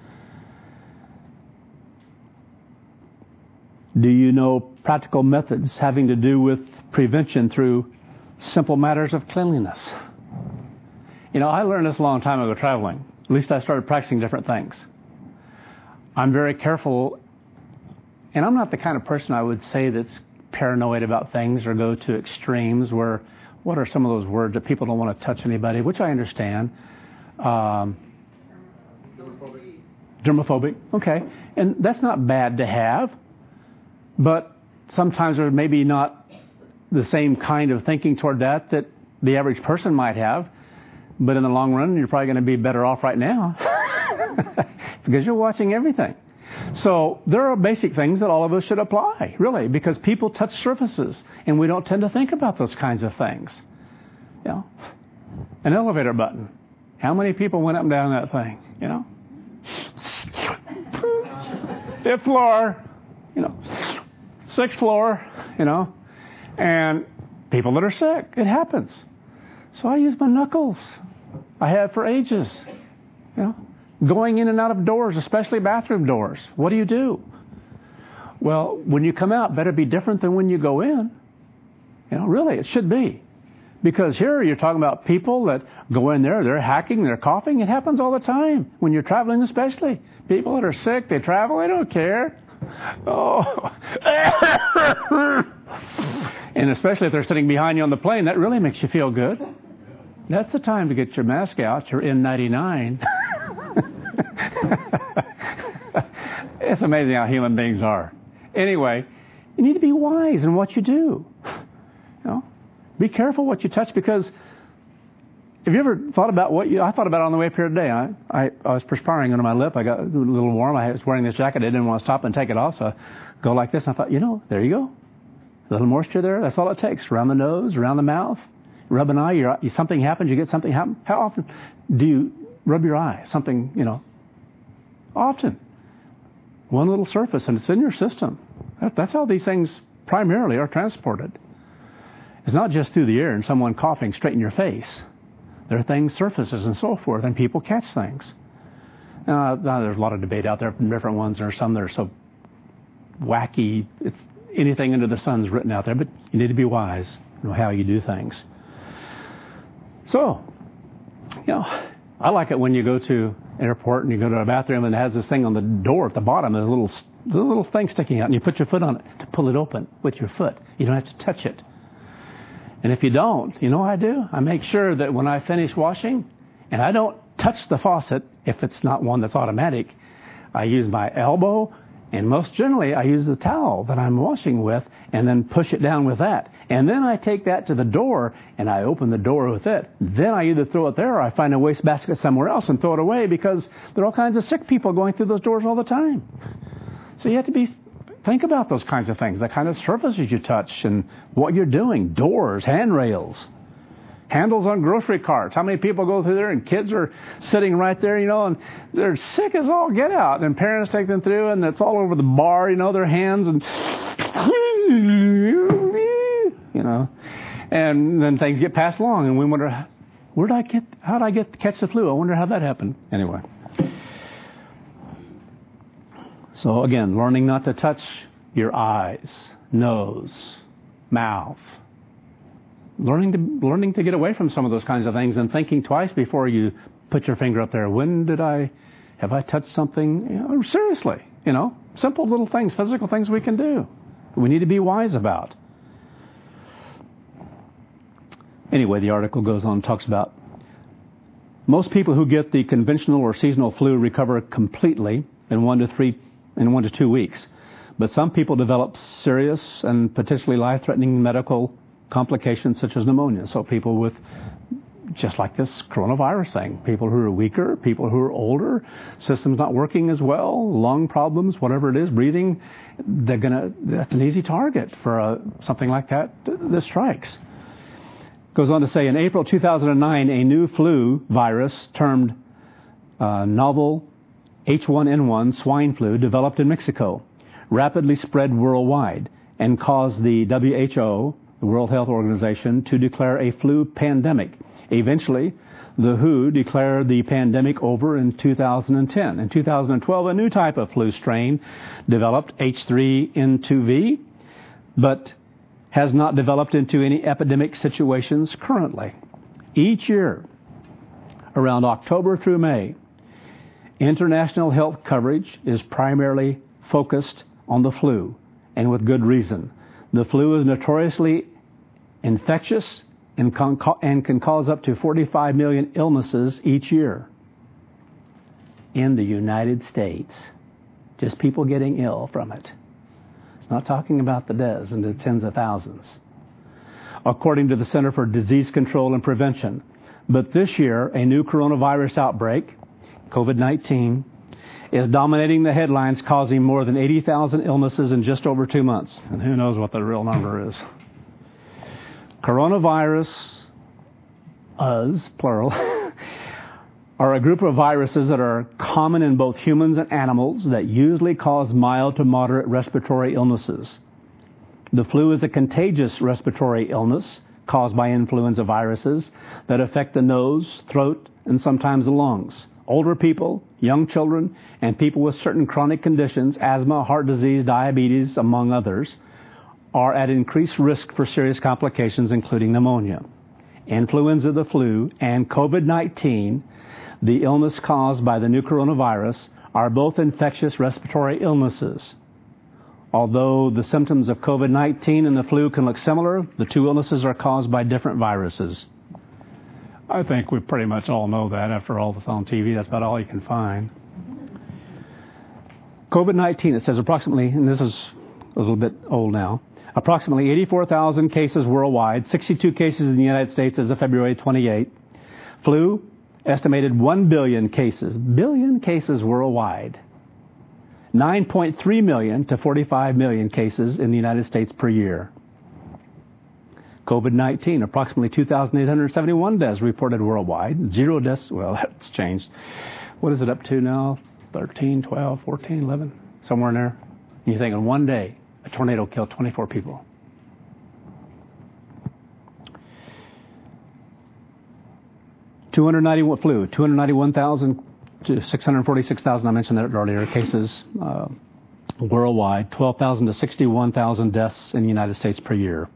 Do you know practical methods having to do with prevention through simple matters of cleanliness? You know, I learned this a long time ago traveling. At least I started practicing different things. I'm very careful, and I'm not the kind of person I would say that's paranoid about things or go to extremes where, what are some of those words that people don't want to touch anybody, which I understand. Um, Dermophobic. Dermophobic, okay. And that's not bad to have, but sometimes there's maybe not the same kind of thinking toward that that the average person might have. But in the long run, you're probably going to be better off right now because you're watching everything. So there are basic things that all of us should apply, really, because people touch surfaces, and we don't tend to think about those kinds of things. You know, an elevator button. How many people went up and down that thing? You know, fifth floor. You know, sixth floor. You know, and people that are sick. It happens. So I use my knuckles. I have for ages. You know, going in and out of doors, especially bathroom doors. What do you do? Well, when you come out, better be different than when you go in. You know, really, it should be. Because here you're talking about people that go in there, they're hacking, they're coughing. It happens all the time when you're traveling, especially. People that are sick, they travel, they don't care. Oh. And especially if they're sitting behind you on the plane, that really makes you feel good. That's the time to get your mask out, your N ninety-nine. It's amazing how human beings are. Anyway, you need to be wise in what you do. You know, be careful what you touch, because have you ever thought about what you... I thought about it on the way up here today. I, I, I was perspiring under my lip. I got a little warm. I was wearing this jacket. I didn't want to stop and take it off, so I go like this. And I thought, you know, there you go. A little moisture there. That's all it takes. Around the nose, around the mouth. Rub an eye. Your, something happens. You get something happen. How often do you rub your eye? Something, you know. Often. One little surface, and it's in your system. That, that's how these things primarily are transported. It's not just through the air and someone coughing straight in your face. There are things, surfaces, and so forth, and people catch things. Uh, now, there's a lot of debate out there from different ones. There are some that are so wacky. It's anything under the sun's written out there, but you need to be wise in how you do things. So, you know, I like it when you go to an airport and you go to a bathroom and it has this thing on the door at the bottom, a little, a little thing sticking out, and you put your foot on it to pull it open with your foot. You don't have to touch it. And if you don't, you know what I do? I make sure that when I finish washing, and I don't touch the faucet if it's not one that's automatic, I use my elbow, and most generally I use the towel that I'm washing with, and then push it down with that. And then I take that to the door, and I open the door with it. Then I either throw it there or I find a wastebasket somewhere else and throw it away, because there are all kinds of sick people going through those doors all the time. So you have to be think about those kinds of things, the kind of surfaces you touch and what you're doing. Doors, handrails, handles on grocery carts. How many people go through there and kids are sitting right there, you know, and they're sick as all get out. And parents take them through and it's all over the bar, you know, their hands and, you know, and then things get passed along and we wonder, where did I get, how did I get catch the flu? I wonder how that happened. Anyway. So again, learning not to touch your eyes, nose, mouth. Learning to learning to get away from some of those kinds of things and thinking twice before you put your finger up there. When did I, have I touched something? You know, seriously, you know, simple little things, physical things we can do. We need to be wise about. Anyway, the article goes on and talks about most people who get the conventional or seasonal flu recover completely in one to three in one to two weeks. But some people develop serious and potentially life-threatening medical complications such as pneumonia. So people with, just like this coronavirus thing, people who are weaker, people who are older, systems not working as well, lung problems, whatever it is, breathing, they're gonna, that's an easy target for a, something like that that strikes. Goes on to say, in April two thousand nine, a new flu virus termed uh, novel H one N one swine flu developed in Mexico, rapidly spread worldwide, and caused the W H O, the World Health Organization, to declare a flu pandemic. Eventually, the W H O declared the pandemic over in two thousand ten. In two thousand twelve, a new type of flu strain developed, H three N two V, but has not developed into any epidemic situations currently. Each year, around October through May, international health coverage is primarily focused on the flu, and with good reason. The flu is notoriously infectious and, con- and can cause up to forty-five million illnesses each year in the United States. Just people getting ill from it. It's not talking about the deaths and the tens of thousands, according to the Center for Disease Control and Prevention. But this year, a new coronavirus outbreak, COVID nineteen, is dominating the headlines, causing more than eighty thousand illnesses in just over two months. And who knows what the real number is. Coronavirus, us, plural, are a group of viruses that are common in both humans and animals that usually cause mild to moderate respiratory illnesses. The flu is a contagious respiratory illness caused by influenza viruses that affect the nose, throat, and sometimes the lungs. Older people, young children, and people with certain chronic conditions, asthma, heart disease, diabetes, among others, are at increased risk for serious complications, including pneumonia. influenza the flu, and COVID nineteen, the illness caused by the new coronavirus, are both infectious respiratory illnesses. Although the symptoms of COVID nineteen and the flu can look similar, the two illnesses are caused by different viruses. I think we pretty much all know that after all that's on T V. That's about all you can find. COVID nineteen, it says approximately, and this is a little bit old now, approximately eighty-four thousand cases worldwide, sixty-two cases in the United States as of February twenty-eighth. Flu, estimated one billion cases, billion cases worldwide. nine point three million to forty-five million cases in the United States per year. COVID nineteen, approximately two thousand eight hundred seventy-one deaths reported worldwide. Zero deaths, well, that's changed. What is it up to now? thirteen, twelve, fourteen, eleven, somewhere in there. And you think in one day, a tornado killed twenty-four people. two hundred ninety-one flu, two hundred ninety-one thousand to six hundred forty-six thousand, I mentioned that earlier, cases uh, worldwide, twelve thousand to sixty-one thousand deaths in the United States per year.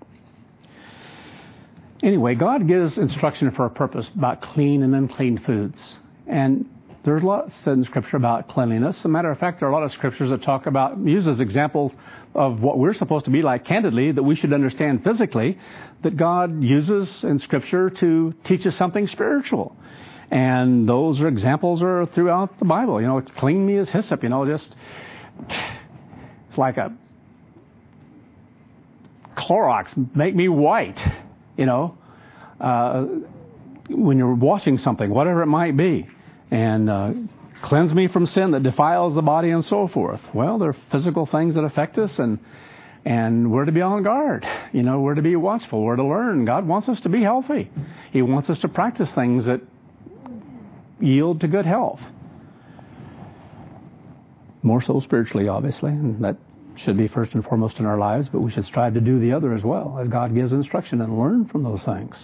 Anyway, God gives instruction for a purpose about clean and unclean foods. And there's lots said in Scripture about cleanliness. As a matter of fact, there are a lot of Scriptures that talk about, use as examples of what we're supposed to be like, candidly, that we should understand physically, that God uses in Scripture to teach us something spiritual. And those are examples are throughout the Bible. You know, clean me as hyssop, you know, just, it's like a Clorox, make me white, you know, uh, when you're washing something, whatever it might be. And uh, cleanse me from sin that defiles the body and so forth. Well, there are physical things that affect us, and and we're to be on guard. You know, we're to be watchful. We're to learn. God wants us to be healthy. He wants us to practice things that yield to good health. More so spiritually, obviously, and that should be first and foremost in our lives, but we should strive to do the other as well, as God gives instruction, and learn from those things.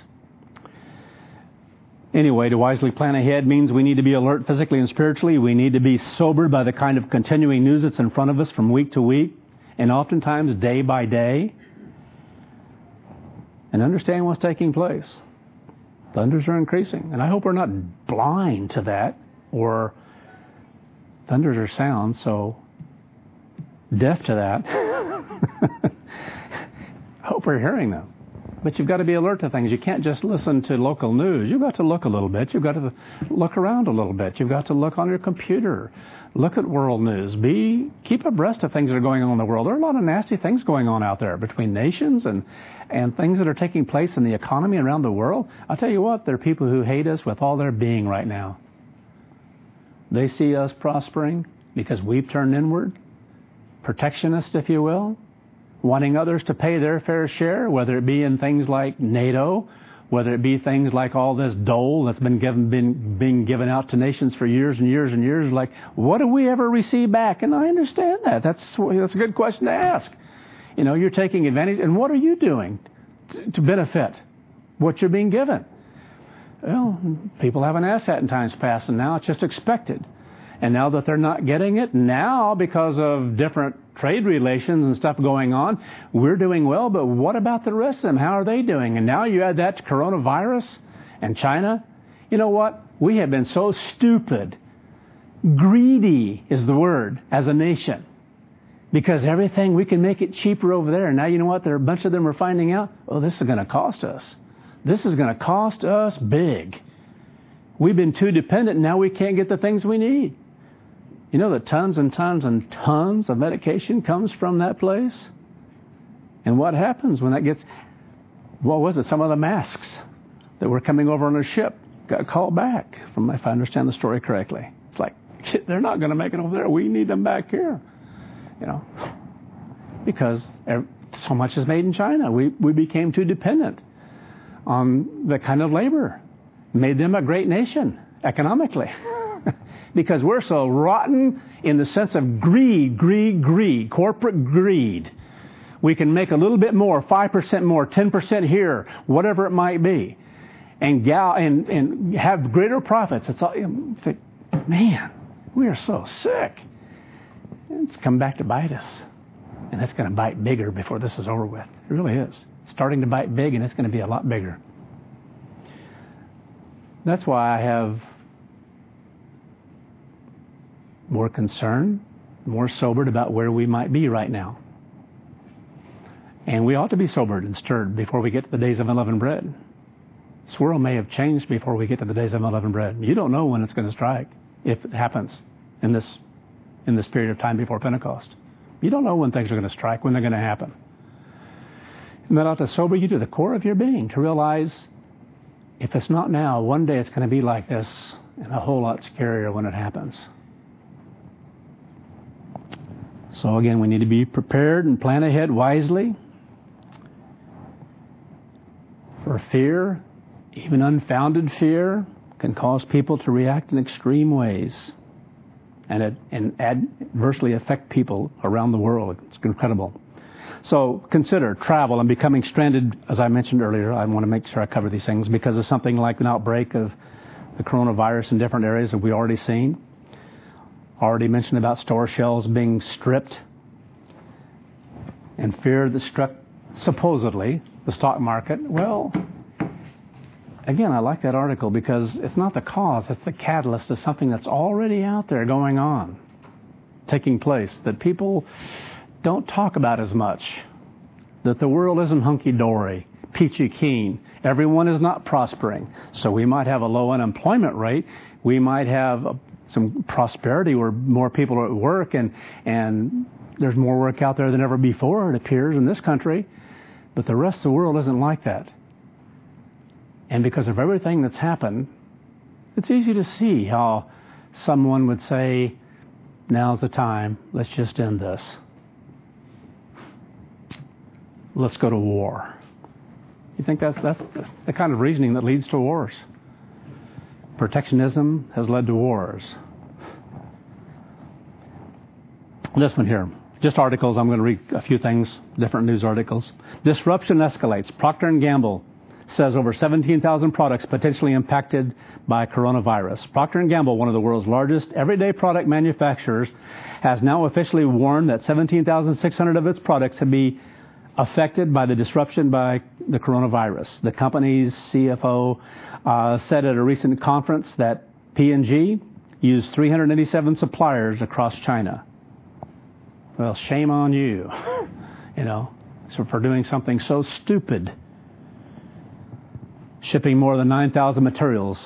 Anyway, to wisely plan ahead means we need to be alert physically and spiritually. We need to be sobered by the kind of continuing news that's in front of us from week to week, and oftentimes day by day, and understand what's taking place. Thunders are increasing, and I hope we're not blind to that, or thunders are sound, so deaf to that. I hope we're hearing them. But you've got to be alert to things. You can't just listen to local news. You've got to look a little bit. You've got to look around a little bit. You've got to look on your computer. Look at world news. Be keep abreast of things that are going on in the world. There are a lot of nasty things going on out there between nations and, and things that are taking place in the economy around the world. I'll tell you what, there are people who hate us with all their being right now. They see us prospering because we've turned inward. Protectionist, if you will. Wanting others to pay their fair share, whether it be in things like NATO, whether it be things like all this dole that's been given, been being given out to nations for years and years and years. Like, what do we ever receive back? And I understand that. That's that's a good question to ask. You know, you're taking advantage, and what are you doing to, to benefit what you're being given? Well, people haven't asked that in times past, and now it's just expected. And now that they're not getting it, now because of different trade relations and stuff going on, we're doing well, but what about the rest of them? How are they doing? And now you add that to coronavirus and China. You know what? We have been so stupid. Greedy is the word as a nation. Because everything, we can make it cheaper over there. And now you know what? There are a bunch of them are finding out, oh, this is going to cost us. This is going to cost us big. We've been too dependent, and now we can't get the things we need. You know that tons and tons and tons of medication comes from that place? And what happens when that gets... What was it? Some of the masks that were coming over on a ship got called back, from if I understand the story correctly. It's like, they're not going to make it over there. We need them back here. You know, because so much is made in China. We, we became too dependent on the kind of labor. Made them a great nation economically. Because we're so rotten in the sense of greed, greed, greed, corporate greed. We can make a little bit more, five percent more, ten percent here, whatever it might be, and gal and, and have greater profits. It's all, think, man, we are so sick. It's come back to bite us. And it's going to bite bigger before this is over with. It really is. It's starting to bite big, and it's going to be a lot bigger. That's why I have more concern, more sobered about where we might be right now. And we ought to be sobered and stirred before we get to the days of unleavened bread. This world may have changed before we get to the days of unleavened bread. You don't know when it's going to strike, if it happens in this in this period of time before Pentecost. You don't know when things are going to strike, when they're going to happen. And that ought to sober you to the core of your being, to realize if it's not now, one day it's going to be like this, and a whole lot scarier when it happens. So again, we need to be prepared and plan ahead wisely. For fear, even unfounded fear, can cause people to react in extreme ways and, it, and adversely affect people around the world. It's incredible. So consider travel and becoming stranded. As I mentioned earlier, I want to make sure I cover these things because of something like an outbreak of the coronavirus in different areas that we've already seen. Already mentioned about store shelves being stripped, and fear that struck supposedly the stock market. Well, again, I like that article because it's not the cause, it's the catalyst of something that's already out there going on, taking place, that people don't talk about as much, that the world isn't hunky-dory, peachy keen. Everyone is not prospering. So we might have a low unemployment rate. We might have some prosperity where more people are at work, and, and there's more work out there than ever before, it appears, in this country. But the rest of the world isn't like that. And because of everything that's happened, it's easy to see how someone would say, now's the time, let's just end this. Let's go to war. You think that's, that's the kind of reasoning that leads to wars? Protectionism has led to wars. This one here. Just articles. I'm going to read a few things, different news articles. Disruption escalates. Procter and Gamble says over seventeen thousand products potentially impacted by coronavirus. Procter and Gamble, one of the world's largest everyday product manufacturers, has now officially warned that seventeen thousand six hundred of its products could be affected by the disruption by the coronavirus. The company's C F O uh, said at a recent conference that P and G used three hundred eighty-seven suppliers across China. Well, shame on you, you know, so for doing something so stupid. Shipping more than nine thousand materials,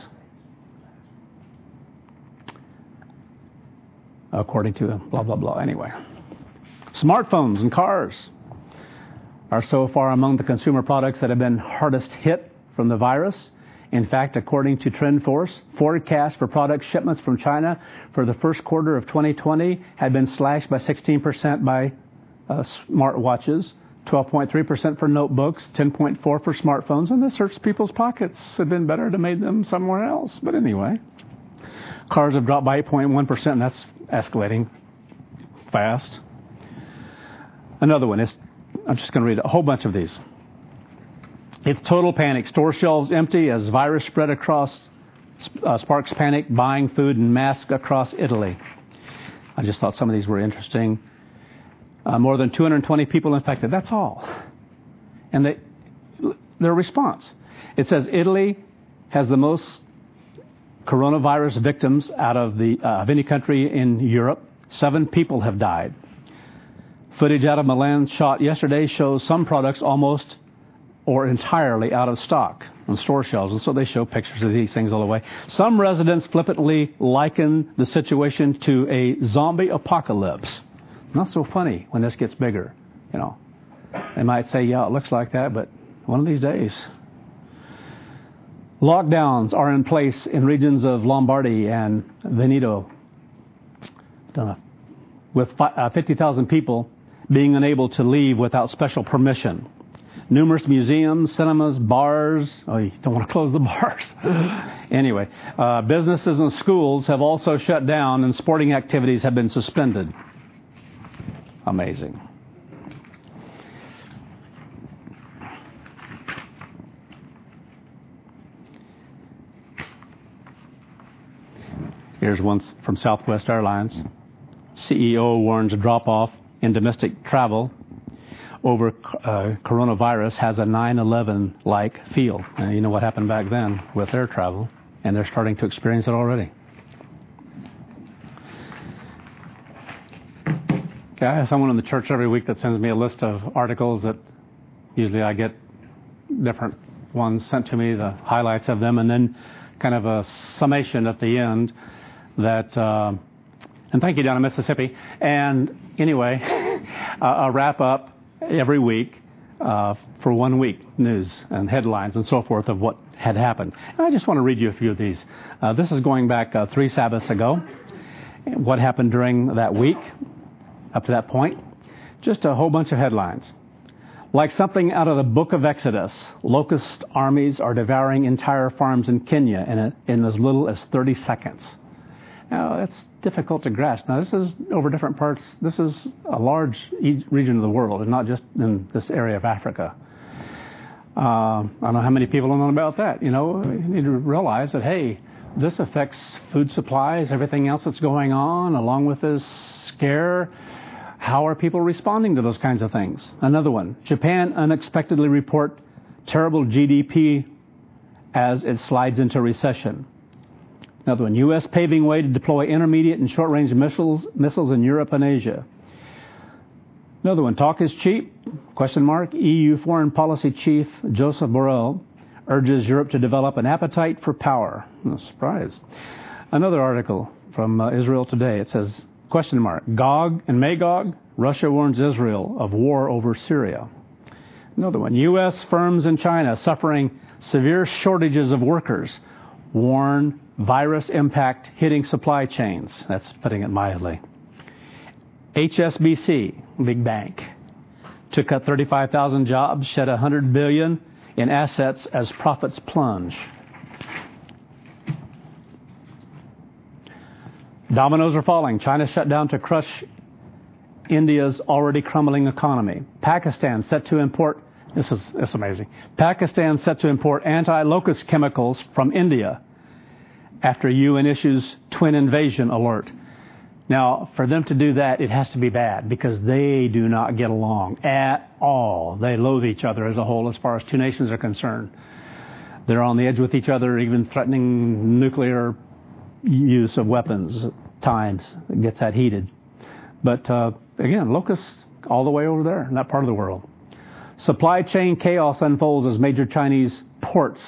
according to blah, blah, blah. Anyway, smartphones and cars are so far among the consumer products that have been hardest hit from the virus. In fact, according to TrendForce, forecasts for product shipments from China for the first quarter of twenty twenty had been slashed by sixteen percent by uh, smartwatches, twelve point three percent for notebooks, ten point four percent for smartphones, and this hurts people's pockets. It'd been better to make them somewhere else. But anyway, cars have dropped by eight point one percent, and that's escalating fast. Another one is, I'm just going to read a whole bunch of these. It's total panic. Store shelves empty as virus spread across, uh, sparks panic, buying food and masks across Italy. I just thought some of these were interesting. Uh, more than two hundred twenty people infected. That's all. And they, their response. It says Italy has the most coronavirus victims out of the uh, of any country in Europe. Seven people have died. Footage out of Milan shot yesterday shows some products almost or entirely out of stock on store shelves. And so they show pictures of these things all the way. Some residents flippantly liken the situation to a zombie apocalypse. Not so funny when this gets bigger, you know. They might say, yeah, it looks like that, but one of these days. Lockdowns are in place in regions of Lombardy and Veneto, with fifty thousand people being unable to leave without special permission. Numerous museums, cinemas, bars. Oh, you don't want to close the bars. Anyway, uh, businesses and schools have also shut down, and sporting activities have been suspended. Amazing. Here's one from Southwest Airlines. C E O warns a drop-off in domestic travel over uh, coronavirus has a nine eleven-like feel. Uh, you know what happened back then with air travel. and they're starting to experience it already. Okay, I have someone in the church every week that sends me a list of articles that usually I get different ones sent to me, the highlights of them, and then kind of a summation at the end that, uh, and thank you down in Mississippi. And anyway, a wrap up every week uh, for one week, news and headlines and so forth of what had happened. And I just want to read you a few of these. Uh, this is going back uh, three Sabbaths ago. What happened during that week up to that point? Just a whole bunch of headlines. Like something out of the book of Exodus, locust armies are devouring entire farms in Kenya in, a, in as little as thirty seconds. Now, that's difficult to grasp. Now, this is over different parts. This is a large region of the world, and not just in this area of Africa. Uh, I don't know how many people know about that. You know, you need to realize that, hey, this affects food supplies, everything else that's going on, along with this scare. How are people responding to those kinds of things? Another one, Japan unexpectedly report terrible G D P as it slides into recession. Another one, U S paving way to deploy intermediate and short-range missiles missiles in Europe and Asia. Another one, talk is cheap, question mark. E U Foreign Policy Chief Joseph Borrell urges Europe to develop an appetite for power. No surprise. Another article from uh, Israel Today. It says, question mark, Gog and Magog, Russia warns Israel of war over Syria. Another one, U S firms in China suffering severe shortages of workers, warn virus impact hitting supply chains. That's putting it mildly. H S B C, big bank, to cut thirty-five thousand jobs, shed one hundred billion dollars in assets as profits plunge. Dominoes are falling. China shut down to crush India's already crumbling economy. Pakistan set to import, this is, this is amazing. Pakistan set to import anti-locust chemicals from India after U N issues twin invasion alert. Now, for them to do that, it has to be bad because they do not get along at all. They loathe each other as a whole as far as two nations are concerned. They're on the edge with each other, even threatening nuclear use of weapons at times. It gets that heated. But uh, again, locusts all the way over there in that part of the world. Supply chain chaos unfolds as major Chinese ports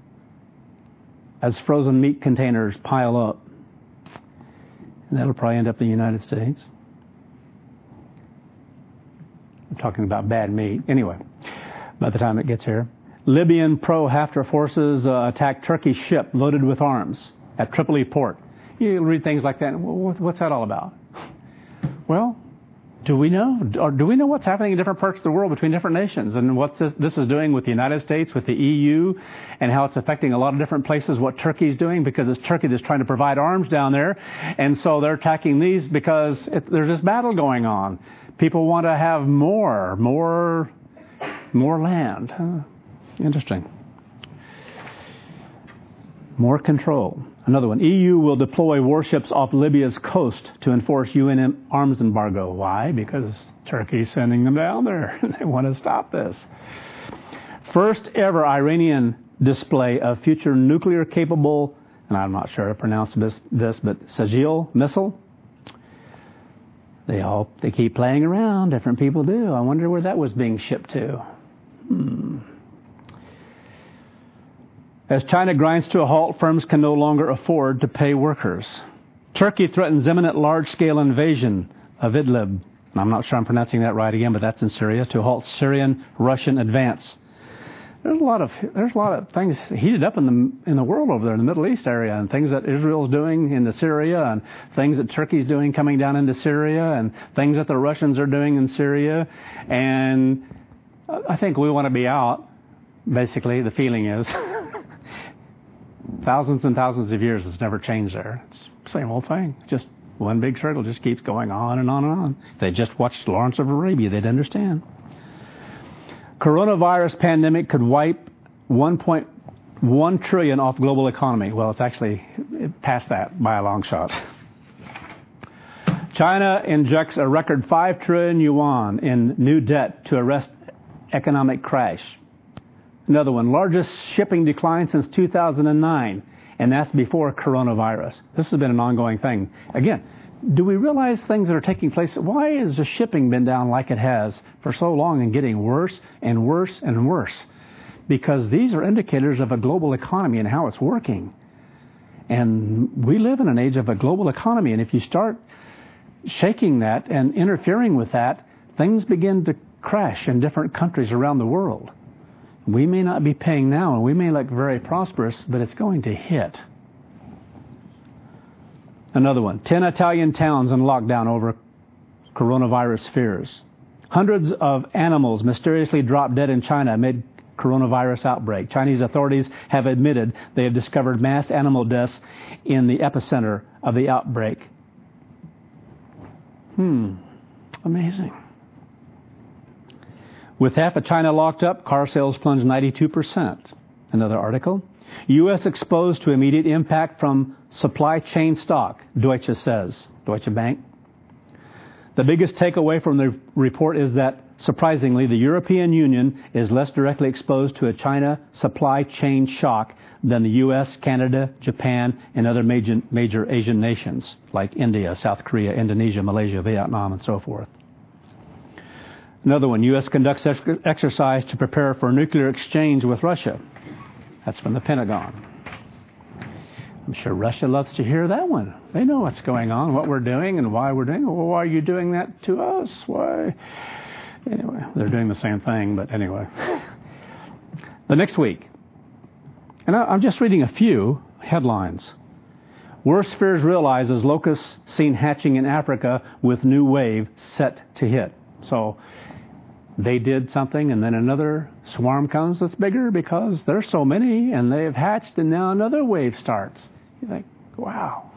as frozen meat containers pile up. And that'll probably end up in the United States. I'm talking about bad meat. Anyway, by the time it gets here. Libyan pro-Haftar forces uh, attack Turkish ship loaded with arms at Tripoli port. You read things like that. What's that all about? Well, do we know? Or do we know what's happening in different parts of the world between different nations and what this, this is doing with the United States, with the E U, and how it's affecting a lot of different places, what Turkey's doing, because it's Turkey that's trying to provide arms down there. And so they're attacking these because it, there's this battle going on. People want to have more, more, more land. Huh. Interesting. More control. Another one. E U will deploy warships off Libya's coast to enforce U N arms embargo. Why? Because Turkey's sending them down there. They want to stop this. First ever Iranian display of future nuclear capable, and I'm not sure how to pronounce this, this but Sajil missile. They all they keep playing around. Different people do. I wonder where that was being shipped to. Hmm. As China grinds to a halt, firms can no longer afford to pay workers. Turkey threatens imminent large-scale invasion of Idlib. I'm not sure I'm pronouncing that right again, but that's in Syria, to halt Syrian-Russian advance. There's a lot of there's a lot of things heated up in the in the world over there in the Middle East area, and things that Israel's doing into Syria, and things that Turkey's doing coming down into Syria, and things that the Russians are doing in Syria. And I think we want to be out. Basically, the feeling is. Thousands and thousands of years, it's never changed there. It's the same old thing. Just one big circle just keeps going on and on and on. If they just watched Lawrence of Arabia, they'd understand. Coronavirus pandemic could wipe one point one trillion dollars off global economy. Well, it's actually past that by a long shot. China injects a record five trillion yuan in new debt to arrest economic crash. Another one, largest shipping decline since two thousand nine. And that's before coronavirus. This has been an ongoing thing. Again, do we realize things that are taking place? Why has the shipping been down like it has for so long and getting worse and worse and worse? Because these are indicators of a global economy and how it's working. And we live in an age of a global economy. And if you start shaking that and interfering with that, things begin to crash in different countries around the world. We may not be paying now, and we may look very prosperous, but it's going to hit. Another one. Ten Italian towns in lockdown over coronavirus fears. Hundreds of animals mysteriously dropped dead in China amid coronavirus outbreak. Chinese authorities have admitted they have discovered mass animal deaths in the epicenter of the outbreak. Hmm. Amazing. With half of China locked up, car sales plunged ninety-two percent. Another article. U S exposed to immediate impact from supply chain stock, Deutsche says. Deutsche Bank. The biggest takeaway from the report is that, surprisingly, the European Union is less directly exposed to a China supply chain shock than the U S, Canada, Japan, and other major, major Asian nations like India, South Korea, Indonesia, Malaysia, Vietnam, and so forth. Another one, U S conducts ex- exercise to prepare for a nuclear exchange with Russia. That's from the Pentagon. I'm sure Russia loves to hear that one. They know what's going on, what we're doing, and why we're doing it. Well, why are you doing that to us? Why? Anyway, they're doing the same thing, but anyway. The next week, and I'm just reading a few headlines. Worst fears realized as locusts seen hatching in Africa with new wave set to hit. So they did something, and then another swarm comes that's bigger because there's so many, and they've hatched, and now another wave starts. You think, wow.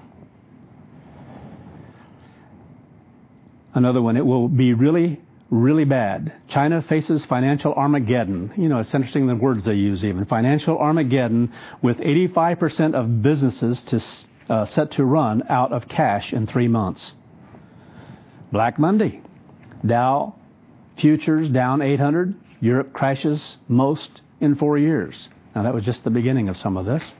Another one, it will be really, really bad. China faces financial Armageddon. You know, it's interesting the words they use even. Financial Armageddon, with eighty-five percent of businesses to, uh, set to run out of cash in three months. Black Monday. Dow futures down eight hundred. Europe crashes most in four years. Now, that was just the beginning of some of this.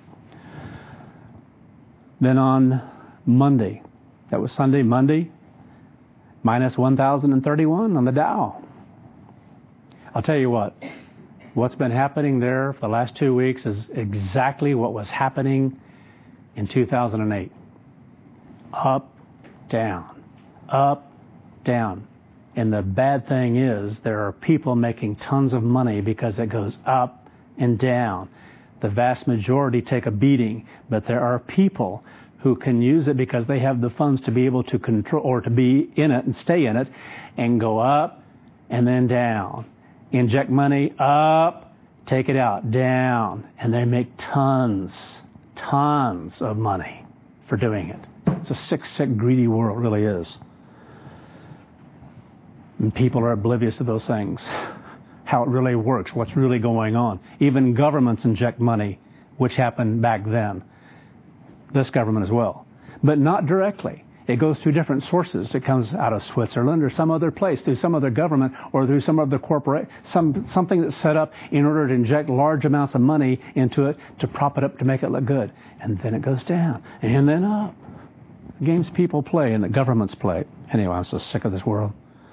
Then on Monday, that was Sunday, Monday, minus one thousand thirty-one on the Dow. I'll tell you what, what's been happening there for the last two weeks is exactly what was happening in two thousand eight. Up, down, up, down. And the bad thing is there are people making tons of money because it goes up and down. The vast majority take a beating, but there are people who can use it because they have the funds to be able to control or to be in it and stay in it and go up and then down. Inject money up, take it out, down. And they make tons, tons of money for doing it. It's a sick, sick, greedy world, it really is. And people are oblivious to those things, how it really works, what's really going on. Even governments inject money, which happened back then. This government as well. But not directly. It goes through different sources. It comes out of Switzerland or some other place, through some other government or through some other corporate, some something that's set up in order to inject large amounts of money into it to prop it up to make it look good. And then it goes down and then up. The games people play and the governments play. Anyway, I'm so sick of this world.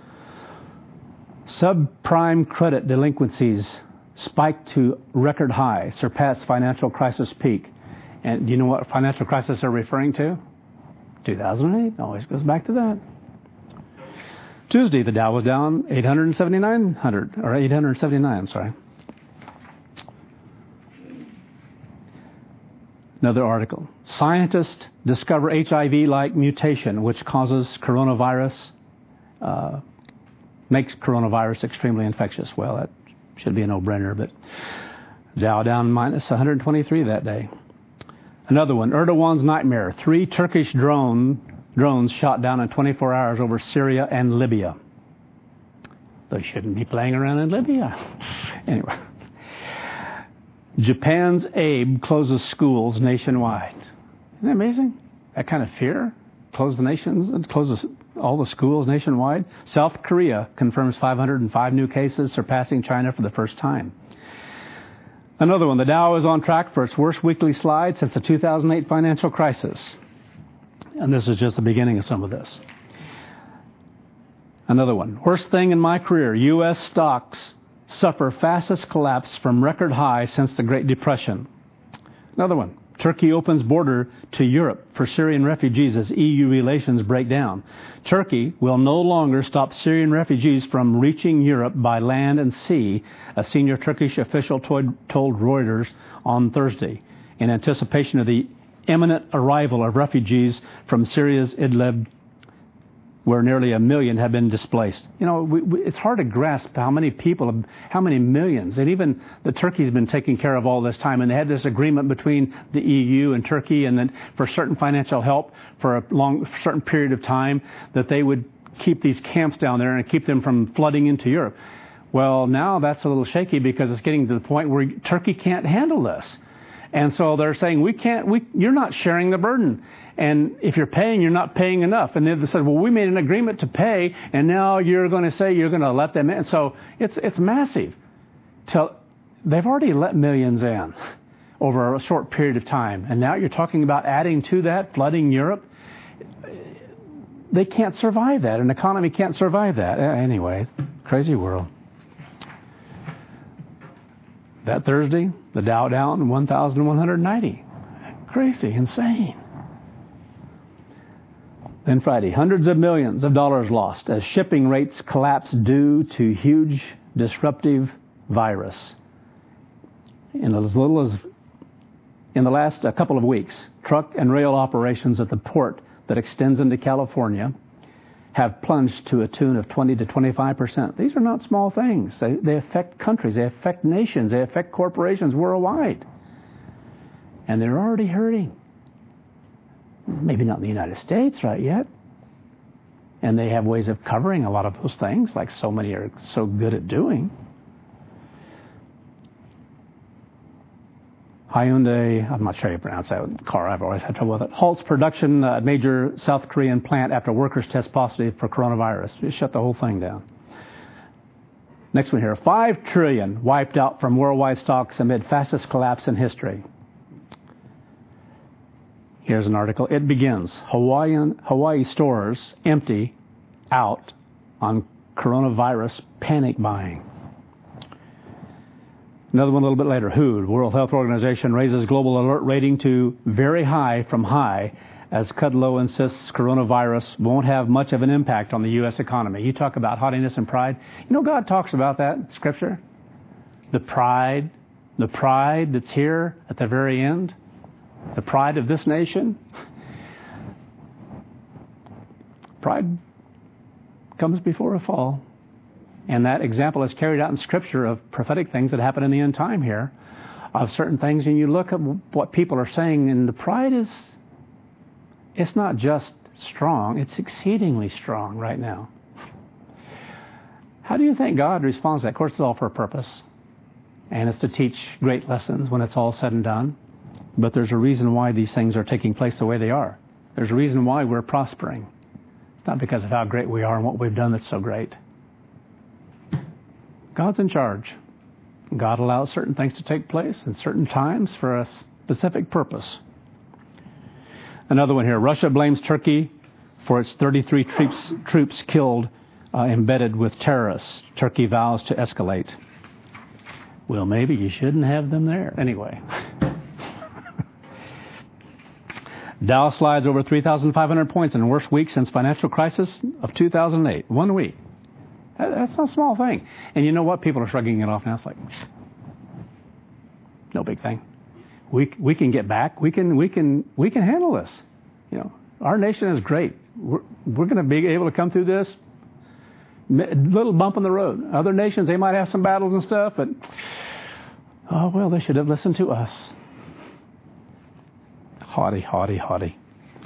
Subprime credit delinquencies spiked to record high, surpassed financial crisis peak. And do you know what financial crisis they're referring to? two thousand eight. Always goes back to that. Tuesday, the Dow was down eight hundred seventy-nine hundred, or eight hundred seventy-nine, I'm sorry. Another article. Scientists discover H I V-like mutation which causes coronavirus, uh, makes coronavirus extremely infectious. Well, that should be a no-brainer, but Dow down minus one hundred twenty-three that day. Another one, Erdogan's nightmare. Three Turkish drone drones shot down in twenty-four hours over Syria and Libya. They shouldn't be playing around in Libya. Anyway. Japan's Abe closes schools nationwide. Isn't that amazing? That kind of fear? Close the nations, closes all the schools nationwide. South Korea confirms five hundred five new cases, surpassing China for the first time. Another one, the Dow is on track for its worst weekly slide since the two thousand eight financial crisis. And this is just the beginning of some of this. Another one, worst thing in my career, U S stocks suffer fastest collapse from record high since the Great Depression. Another one, Turkey opens border to Europe for Syrian refugees as E U relations break down. Turkey will no longer stop Syrian refugees from reaching Europe by land and sea, a senior Turkish official told Reuters on Thursday, in anticipation of the imminent arrival of refugees from Syria's Idlib, where nearly a million have been displaced. You know, we, we, it's hard to grasp how many people, how many millions, and even the Turkey's been taking care of all this time, and they had this agreement between the E U and Turkey, and then for certain financial help for a long, certain period of time, that they would keep these camps down there and keep them from flooding into Europe. Well, now that's a little shaky because it's getting to the point where Turkey can't handle this. And so they're saying, we can't, we, you're not sharing the burden. And if you're paying, you're not paying enough. And they said, well, we made an agreement to pay, and now you're going to say you're going to let them in. So it's it's massive. Till, they've already let millions in over a short period of time. And now you're talking about adding to that, flooding Europe. They can't survive that. An economy can't survive that. Anyway, crazy world. That Thursday, the Dow down one thousand one hundred ninety. Crazy, insane. Then Friday, hundreds of millions of dollars lost as shipping rates collapse due to huge disruptive virus. In as little as in the last uh, couple of weeks, truck and rail operations at the port that extends into California have plunged to a tune of twenty to twenty-five percent. These are not small things. They, they affect countries. They affect nations. They affect corporations worldwide. And they're already hurting. Maybe not in the United States right yet. And they have ways of covering a lot of those things, like so many are so good at doing. Hyundai, I'm not sure how you pronounce that car, I've always had trouble with it, halts production at a major South Korean plant after workers test positive for coronavirus. Just shut the whole thing down. Next one here, five trillion dollars wiped out from worldwide stocks amid fastest collapse in history. Here's an article. It begins, Hawaiian, Hawaii stores empty out on coronavirus panic buying. Another one a little bit later. W H O, World Health Organization, raises global alert rating to very high from high as Kudlow insists coronavirus won't have much of an impact on the U S economy. You talk about haughtiness and pride. You know, God talks about that in Scripture. The pride, the pride that's here at the very end. The pride of this nation. Pride comes before a fall. And that example is carried out in Scripture of prophetic things that happen in the end time here, of certain things, and you look at what people are saying, and the pride is, it's not just strong, it's exceedingly strong right now. How do you think God responds to that? Of course, it's all for a purpose, and it's to teach great lessons when it's all said and done, but there's a reason why these things are taking place the way they are. There's a reason why we're prospering. It's not because of how great we are and what we've done that's so great. God's in charge. God allows certain things to take place at certain times for a specific purpose. Another one here. Russia blames Turkey for its thirty-three troops, troops killed uh, embedded with terrorists. Turkey vows to escalate. Well, maybe you shouldn't have them there. Anyway. Dow slides over three thousand five hundred points in the worst week since financial crisis of two thousand eight. One week. That's not a small thing. And you know what? People are shrugging it off now. It's like, no big thing. We we can get back. We can we can we can handle this. You know, our nation is great. We're we're going to be able to come through this. Little bump in the road. Other nations, they might have some battles and stuff, but oh well, they should have listened to us. Haughty, haughty, haughty.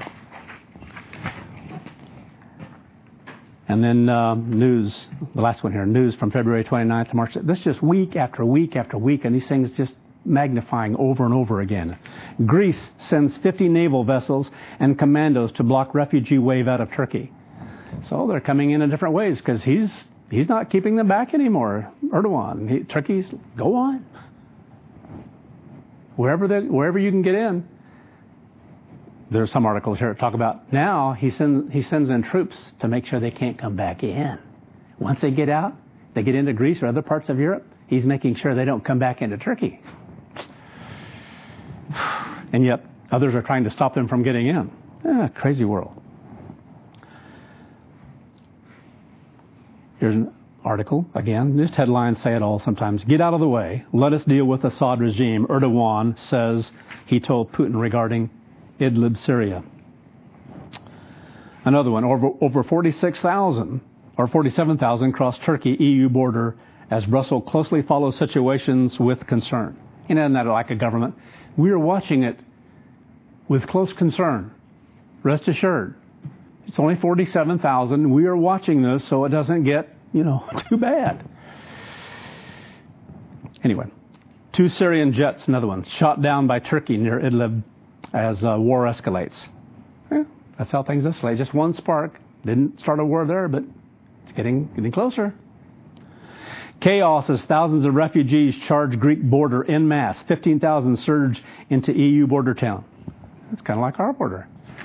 And then uh, news, the last one here, news from February twenty-ninth to March. This is just week after week after week, and these things just magnifying over and over again. Greece sends fifty naval vessels and commandos to block refugee wave out of Turkey. So they're coming in in different ways because he's he's not keeping them back anymore. Erdogan, he, Turkey's, go on. wherever they, wherever you can get in. There are some articles here that talk about now he sends he sends in troops to make sure they can't come back in. Once they get out, they get into Greece or other parts of Europe, he's making sure they don't come back into Turkey. And yet others are trying to stop them from getting in. Ah, crazy world. Here's an article, again, just headlines say it all sometimes. Get out of the way. Let us deal with Assad regime. Erdogan says he told Putin regarding Idlib, Syria. Another one, over, over forty-six thousand or forty-seven thousand crossed Turkey E U border as Brussels closely follows situations with concern. You know, isn't that like a government? We are watching it with close concern. Rest assured. It's only forty-seven thousand. We are watching this so it doesn't get, you know, too bad. Anyway, two Syrian jets, another one, shot down by Turkey near Idlib as uh, war escalates. Yeah, that's how things escalate. Just one spark. Didn't start a war there, but it's getting getting closer. Chaos as thousands of refugees charge Greek border en masse. fifteen thousand surge into E U border town. It's kind of like our border.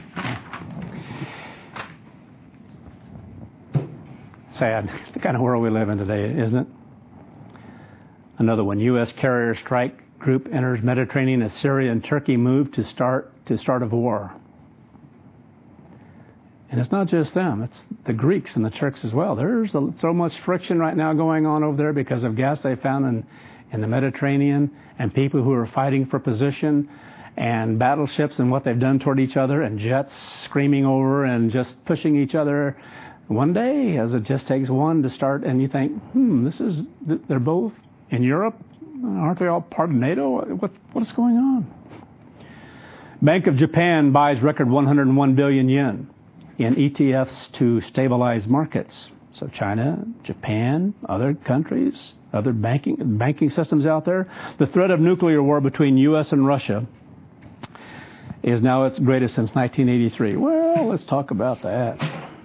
Sad. The kind of world we live in today, isn't it? Another one. U S carrier strike group enters Mediterranean as Syria and Turkey move to start to start a war. And it's not just them. It's the Greeks and the Turks as well. There's a, so much friction right now going on over there because of gas they found in, in the Mediterranean and people who are fighting for position and battleships and what they've done toward each other and jets screaming over and just pushing each other. One day, as it just takes one to start, and you think, hmm, this is, they're both in Europe. Aren't they all part of NATO? What, what is going on? Bank of Japan buys record one hundred one billion yen in E T Fs to stabilize markets. So China, Japan, other countries, other banking banking systems out there. The threat of nuclear war between U S and Russia is now its greatest since nineteen eighty-three. Well, let's talk about that.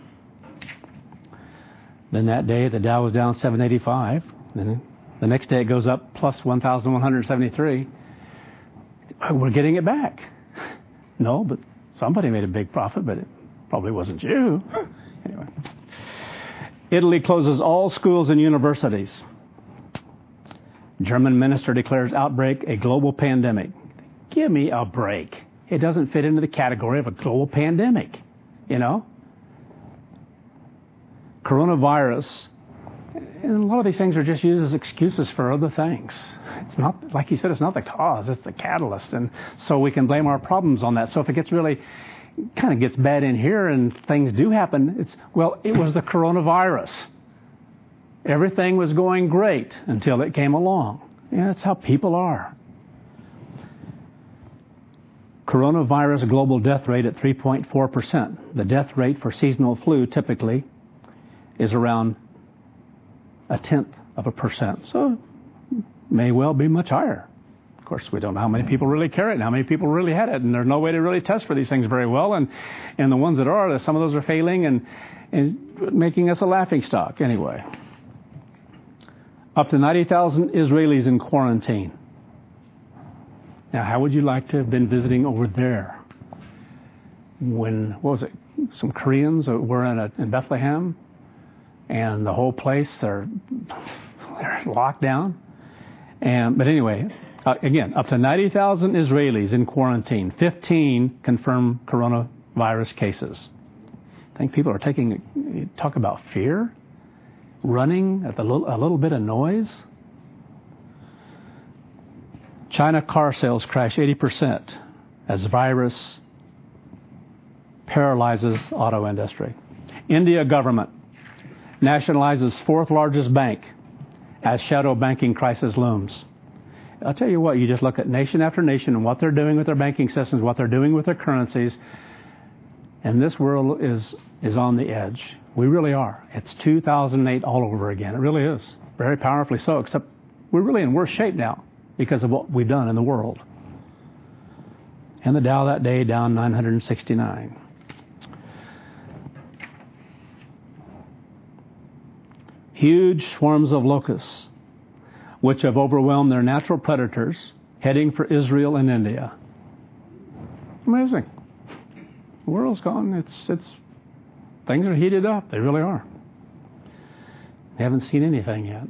Then that day, the Dow was down seven eighty-five. Then the next day, it goes up plus one thousand one hundred seventy-three. We're getting it back. No, but somebody made a big profit, but it probably wasn't you. Anyway. Italy closes all schools and universities. German minister declares outbreak a global pandemic. Give me a break. It doesn't fit into the category of a global pandemic, you know? Coronavirus, and a lot of these things are just used as excuses for other things. It's not, like he said, it's not the cause, it's the catalyst. And so we can blame our problems on that. So if it gets really, kind of gets bad in here and things do happen, it's, well, it was the coronavirus. Everything was going great until it came along. Yeah, that's how people are. Coronavirus global death rate at three point four percent. The death rate for seasonal flu typically is around a tenth of a percent. So may well be much higher. Of course, we don't know how many people really carry it and how many people really had it. And there's no way to really test for these things very well. And, and the ones that are, some of those are failing and, and making us a laughing stock. Anyway, up to ninety thousand Israelis in quarantine. Now, how would you like to have been visiting over there when, what was it, some Koreans were in, a, in Bethlehem? And the whole place, they're, they're locked down. And, but anyway, uh, again, up to ninety thousand Israelis in quarantine. fifteen confirmed coronavirus cases. I think people are taking, talk about fear, running at the little, a little bit of noise. China car sales crash eighty percent as virus paralyzes auto industry. India government nationalizes fourth largest bank as shadow banking crisis looms. I'll tell you what, you just look at nation after nation and what they're doing with their banking systems, what they're doing with their currencies, and this world is, is on the edge. We really are. It's two thousand eight all over again. It really is. Very powerfully so, except we're really in worse shape now because of what we've done in the world. And the Dow that day down nine hundred sixty-nine. Huge swarms of locusts, which have overwhelmed their natural predators heading for Israel and India. Amazing. The world's gone. It's, it's, things are heated up. They really are. They haven't seen anything yet.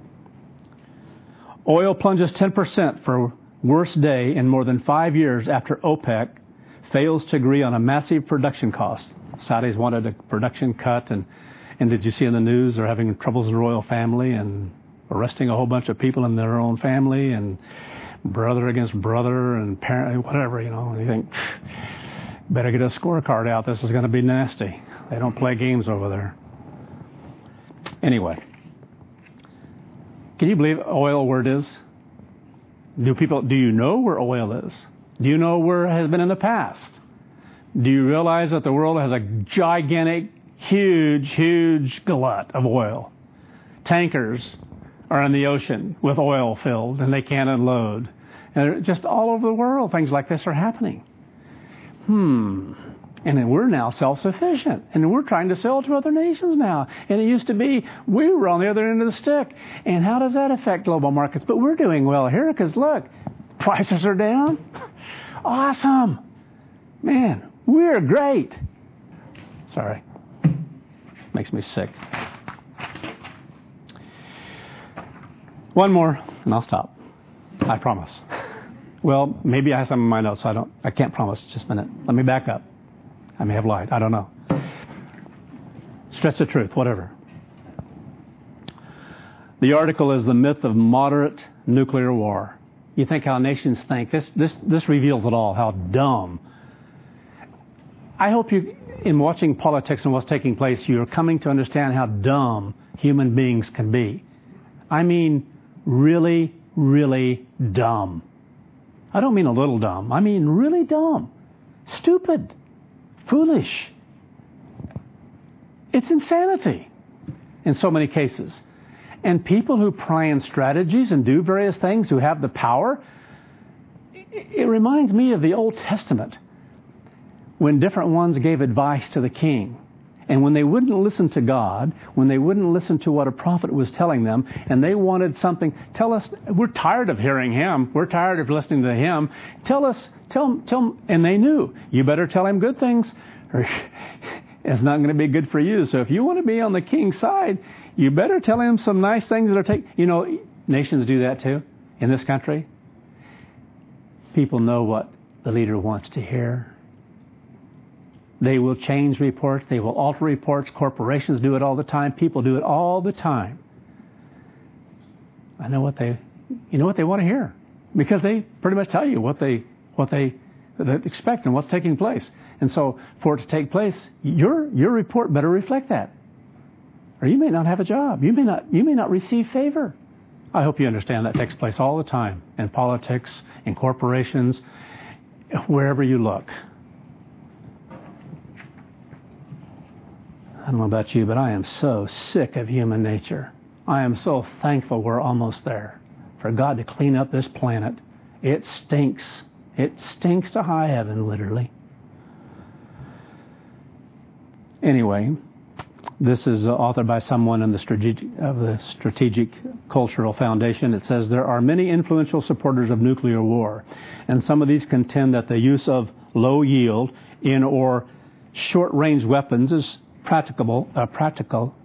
Oil plunges ten percent for worst day in more than five years after OPEC fails to agree on a massive production cost. Saudis wanted a production cut, and, and did you see in the news they're having troubles in the royal family and arresting a whole bunch of people in their own family and brother against brother and parent, whatever, you know. And you think, better get a scorecard out. This is going to be nasty. They don't play games over there. Anyway, can you believe oil where it is? Do people? Do you know where oil is? Do you know where it has been in the past? Do you realize that the world has a gigantic, huge, huge glut of oil? Tankers are in the ocean with oil filled, and they can't unload. And just all over the world, things like this are happening. Hmm. And then we're now self-sufficient, and we're trying to sell to other nations now. And it used to be we were on the other end of the stick. And how does that affect global markets? But we're doing well here because, look, prices are down. Awesome. Man, we're great. Sorry. Makes me sick. One more, and I'll stop. I promise. Well, maybe I have some in my notes, so I don't. I can't promise. Just a minute. Let me back up. I may have lied. I don't know. Stretch the truth, whatever. The article is The Myth of Moderate Nuclear War. You think how nations think. This, this, this reveals it all, how dumb. I hope you, in watching politics and what's taking place, you're coming to understand how dumb human beings can be. I mean, really, really dumb. I don't mean a little dumb. I mean really dumb. Stupid. Foolish. It's insanity in so many cases. And people who plan strategies and do various things, who have the power, it reminds me of the Old Testament when different ones gave advice to the king. And when they wouldn't listen to God, when they wouldn't listen to what a prophet was telling them, and they wanted something, tell us, we're tired of hearing him. We're tired of listening to him. Tell us, tell, tell, and they knew, you better tell him good things, or it's not going to be good for you. So if you want to be on the king's side, you better tell him some nice things that are taking, you know, nations do that too in this country. People know what the leader wants to hear. They will change reports. They will alter reports. Corporations do it all the time. People do it all the time. I know what they, you know what they want to hear, because they pretty much tell you what they, what they, they expect and what's taking place. And so, for it to take place, your your report better reflect that, or you may not have a job. You may not you may not receive favor. I hope you understand that takes place all the time in politics, in corporations, wherever you look. I don't know about you, but I am so sick of human nature. I am so thankful we're almost there. For God to clean up this planet. It stinks. It stinks to high heaven, literally. Anyway, this is authored by someone in the strategic, of the Strategic Cultural Foundation. It says, there are many influential supporters of nuclear war, and some of these contend that the use of low yield in or short-range weapons is practicable, uh, practical.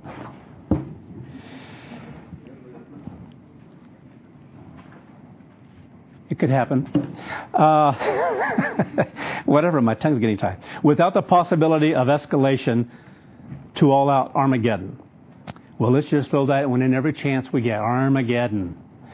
It could happen. Uh, whatever, my tongue's getting tied. Without the possibility of escalation to all-out Armageddon. Well, let's just throw that one in every chance we get. Armageddon.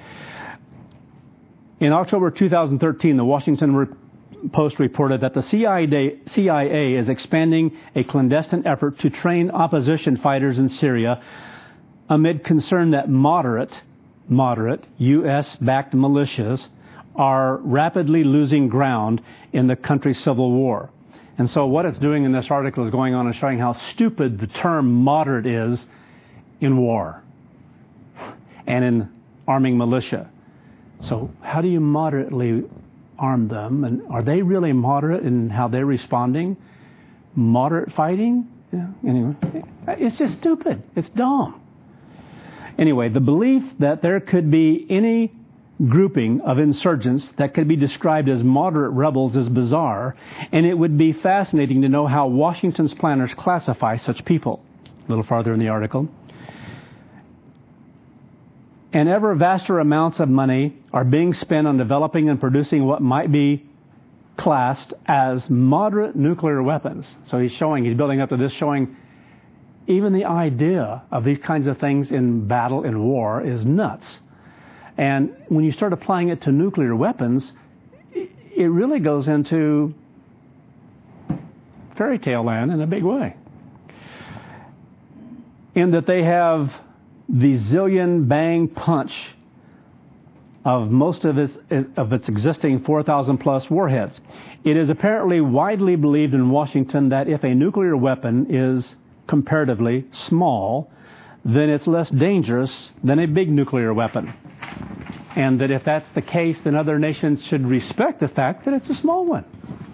In October two thousand thirteen, the Washington Post reported that the C I A is expanding a clandestine effort to train opposition fighters in Syria amid concern that moderate, moderate U S-backed militias are rapidly losing ground in the country's civil war. And so what it's doing in this article is going on and showing how stupid the term moderate is in war and in arming militia. So how do you moderately arm them? And are they really moderate in how they're responding? Moderate fighting? Yeah, anyway, it's just stupid. It's dumb. Anyway, the belief that there could be any grouping of insurgents that could be described as moderate rebels is bizarre, and it would be fascinating to know how Washington's planners classify such people. A little farther in the article. And ever vaster amounts of money are being spent on developing and producing what might be classed as moderate nuclear weapons. So he's showing, he's building up to this, showing even the idea of these kinds of things in battle and war is nuts. And when you start applying it to nuclear weapons, it really goes into fairy tale land in a big way. In that they have the zillion bang punch of most of its, of its existing four thousand plus warheads. It is apparently widely believed in Washington that if a nuclear weapon is comparatively small, then it's less dangerous than a big nuclear weapon. And that if that's the case, then other nations should respect the fact that it's a small one.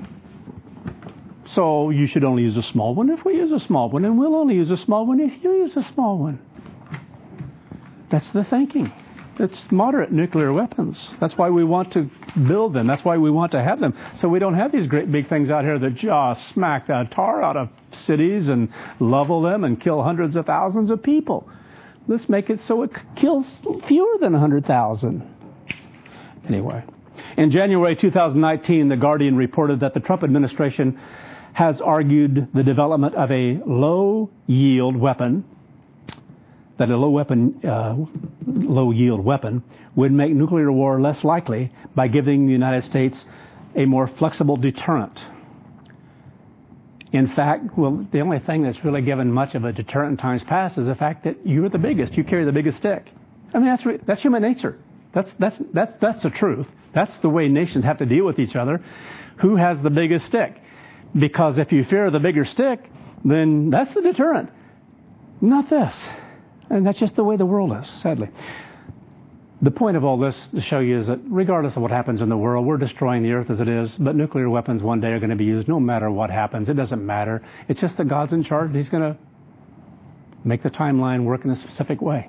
So you should only use a small one if we use a small one, and we'll only use a small one if you use a small one. That's the thinking. It's moderate nuclear weapons. That's why we want to build them. That's why we want to have them. So we don't have these great big things out here that just smack the tar out of cities and level them and kill hundreds of thousands of people. Let's make it so it kills fewer than one hundred thousand. Anyway, in January two thousand nineteen, The Guardian reported that the Trump administration has argued the development of a low-yield weapon, that a low weapon, uh, low-yield weapon would make nuclear war less likely by giving the United States a more flexible deterrent. In fact, well, the only thing that's really given much of a deterrent in times past is the fact that you're the biggest. You carry the biggest stick. I mean, that's that's human nature. That's that's that's that's the truth. That's the way nations have to deal with each other. Who has the biggest stick? Because if you fear the bigger stick, then that's the deterrent, not this. And that's just the way the world is, sadly. The point of all this to show you is that regardless of what happens in the world, we're destroying the earth as it is, but nuclear weapons one day are going to be used no matter what happens. It doesn't matter. It's just that God's in charge. He's going to make the timeline work in a specific way.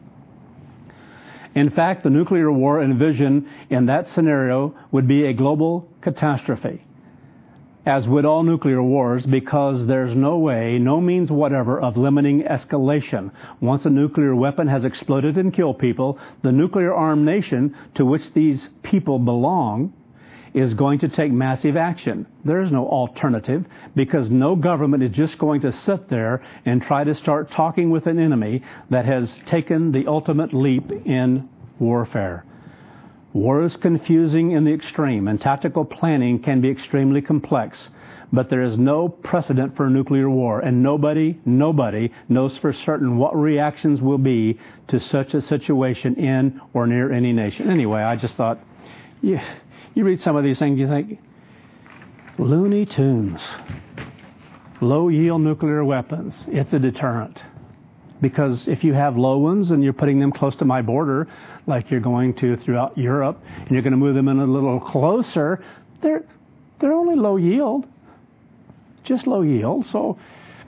In fact, the nuclear war envisioned in that scenario would be a global catastrophe, as would all nuclear wars, because there's no way, no means whatever, of limiting escalation. Once a nuclear weapon has exploded and killed people, the nuclear-armed nation to which these people belong is going to take massive action. There is no alternative, because no government is just going to sit there and try to start talking with an enemy that has taken the ultimate leap in warfare. War is confusing in the extreme, and tactical planning can be extremely complex. But there is no precedent for nuclear war, and nobody, nobody knows for certain what reactions will be to such a situation in or near any nation. Anyway, I just thought, you, you read some of these things, you think, Looney Tunes, low-yield nuclear weapons, it's a deterrent. Because if you have low ones and you're putting them close to my border, like you're going to throughout Europe, and you're going to move them in a little closer, they're they're only low yield, just low yield. So,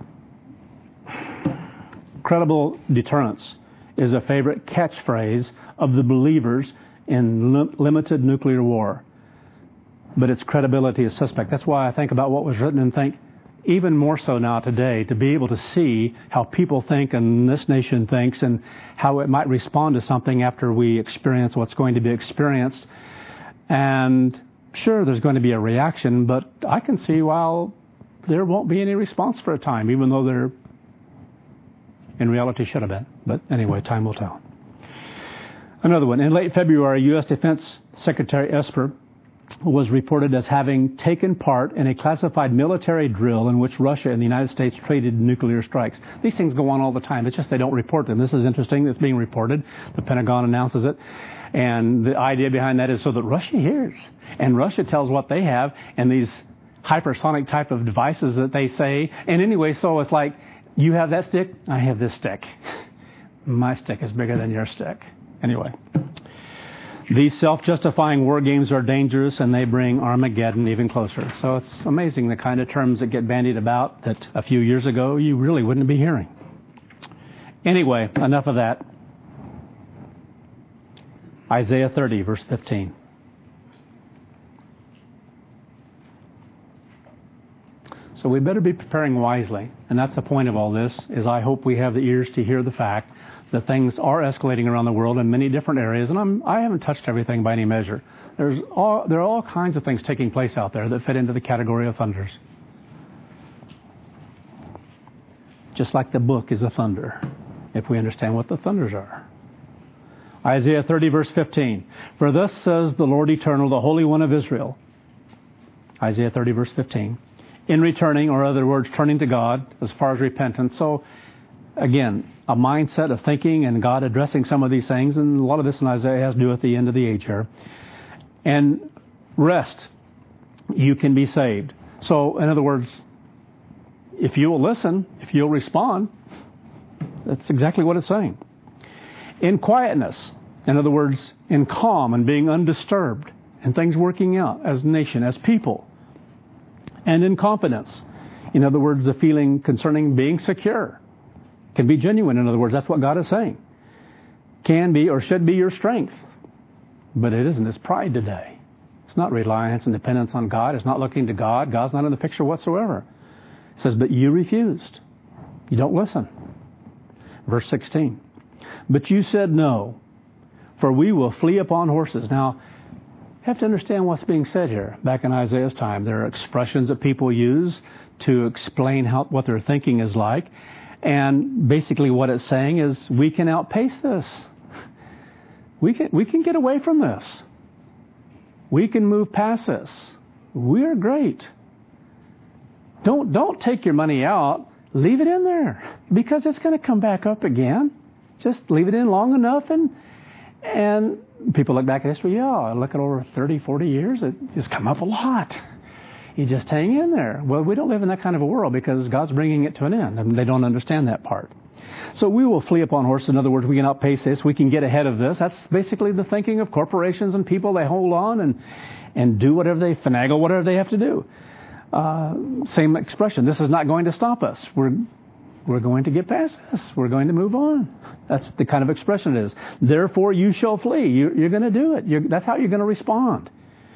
credible deterrence is a favorite catchphrase of the believers in lim- limited nuclear war. But its credibility is suspect. That's why I think about what was written and think, even more so now today, to be able to see how people think and this nation thinks and how it might respond to something after we experience what's going to be experienced. And sure, there's going to be a reaction, but I can see while there won't be any response for a time, even though there in reality should have been. But anyway, time will tell. Another one. In late February, U S Defense Secretary Esper was reported as having taken part in a classified military drill in which Russia and the United States traded nuclear strikes. These things go on all the time. It's just they don't report them. This is interesting. It's being reported. The Pentagon announces it. And the idea behind that is so that Russia hears. And Russia tells what they have and these hypersonic type of devices that they say. And anyway, so it's like, you have that stick, I have this stick. My stick is bigger than your stick. Anyway. These self-justifying war games are dangerous, and they bring Armageddon even closer. So it's amazing the kind of terms that get bandied about that a few years ago you really wouldn't be hearing. Anyway, enough of that. Isaiah thirty, verse fifteen. So we better be preparing wisely. And that's the point of all this, is I hope we have the ears to hear the fact that things are escalating around the world in many different areas. And I'm, I haven't touched everything by any measure. There's all, there are all kinds of things taking place out there that fit into the category of thunders. Just like the book is a thunder, if we understand what the thunders are. Isaiah thirty, verse fifteen. For thus says the Lord Eternal, the Holy One of Israel. Isaiah thirty, verse fifteen. In returning, or other words, turning to God as far as repentance. So, again, a mindset of thinking and God addressing some of these things. And a lot of this in Isaiah has to do with the end of the age here. And rest. You can be saved. So, in other words, if you will listen, if you'll respond, that's exactly what it's saying. In quietness. In other words, in calm and being undisturbed. And things working out as a nation, as people. And in confidence. In other words, the feeling concerning being secure. Can be genuine. In other words, that's what God is saying. Can be or should be your strength. But it isn't. It's pride today. It's not reliance and dependence on God. It's not looking to God. God's not in the picture whatsoever. It says, but you refused. You don't listen. Verse sixteen. But you said no, for we will flee upon horses. Now, you have to understand what's being said here. Back in Isaiah's time, there are expressions that people use to explain how, what their thinking is like. And basically what it's saying is, we can outpace this. We can, we can get away from this. We can move past this. We're great. Don't, don't take your money out. Leave it in there. Because it's going to come back up again. Just leave it in long enough and... And people look back at history, yeah, I look at over thirty, forty years, it's come up a lot. You just hang in there. Well, we don't live in that kind of a world because God's bringing it to an end, and they don't understand that part. So we will flee upon horses. In other words, we can outpace this. We can get ahead of this. That's basically the thinking of corporations and people. They hold on and, and do whatever they, finagle whatever they have to do. Uh, same expression. This is not going to stop us. We're We're going to get past this. We're going to move on. That's the kind of expression it is. Therefore, you shall flee. You're, you're going to do it. You're, that's how you're going to respond.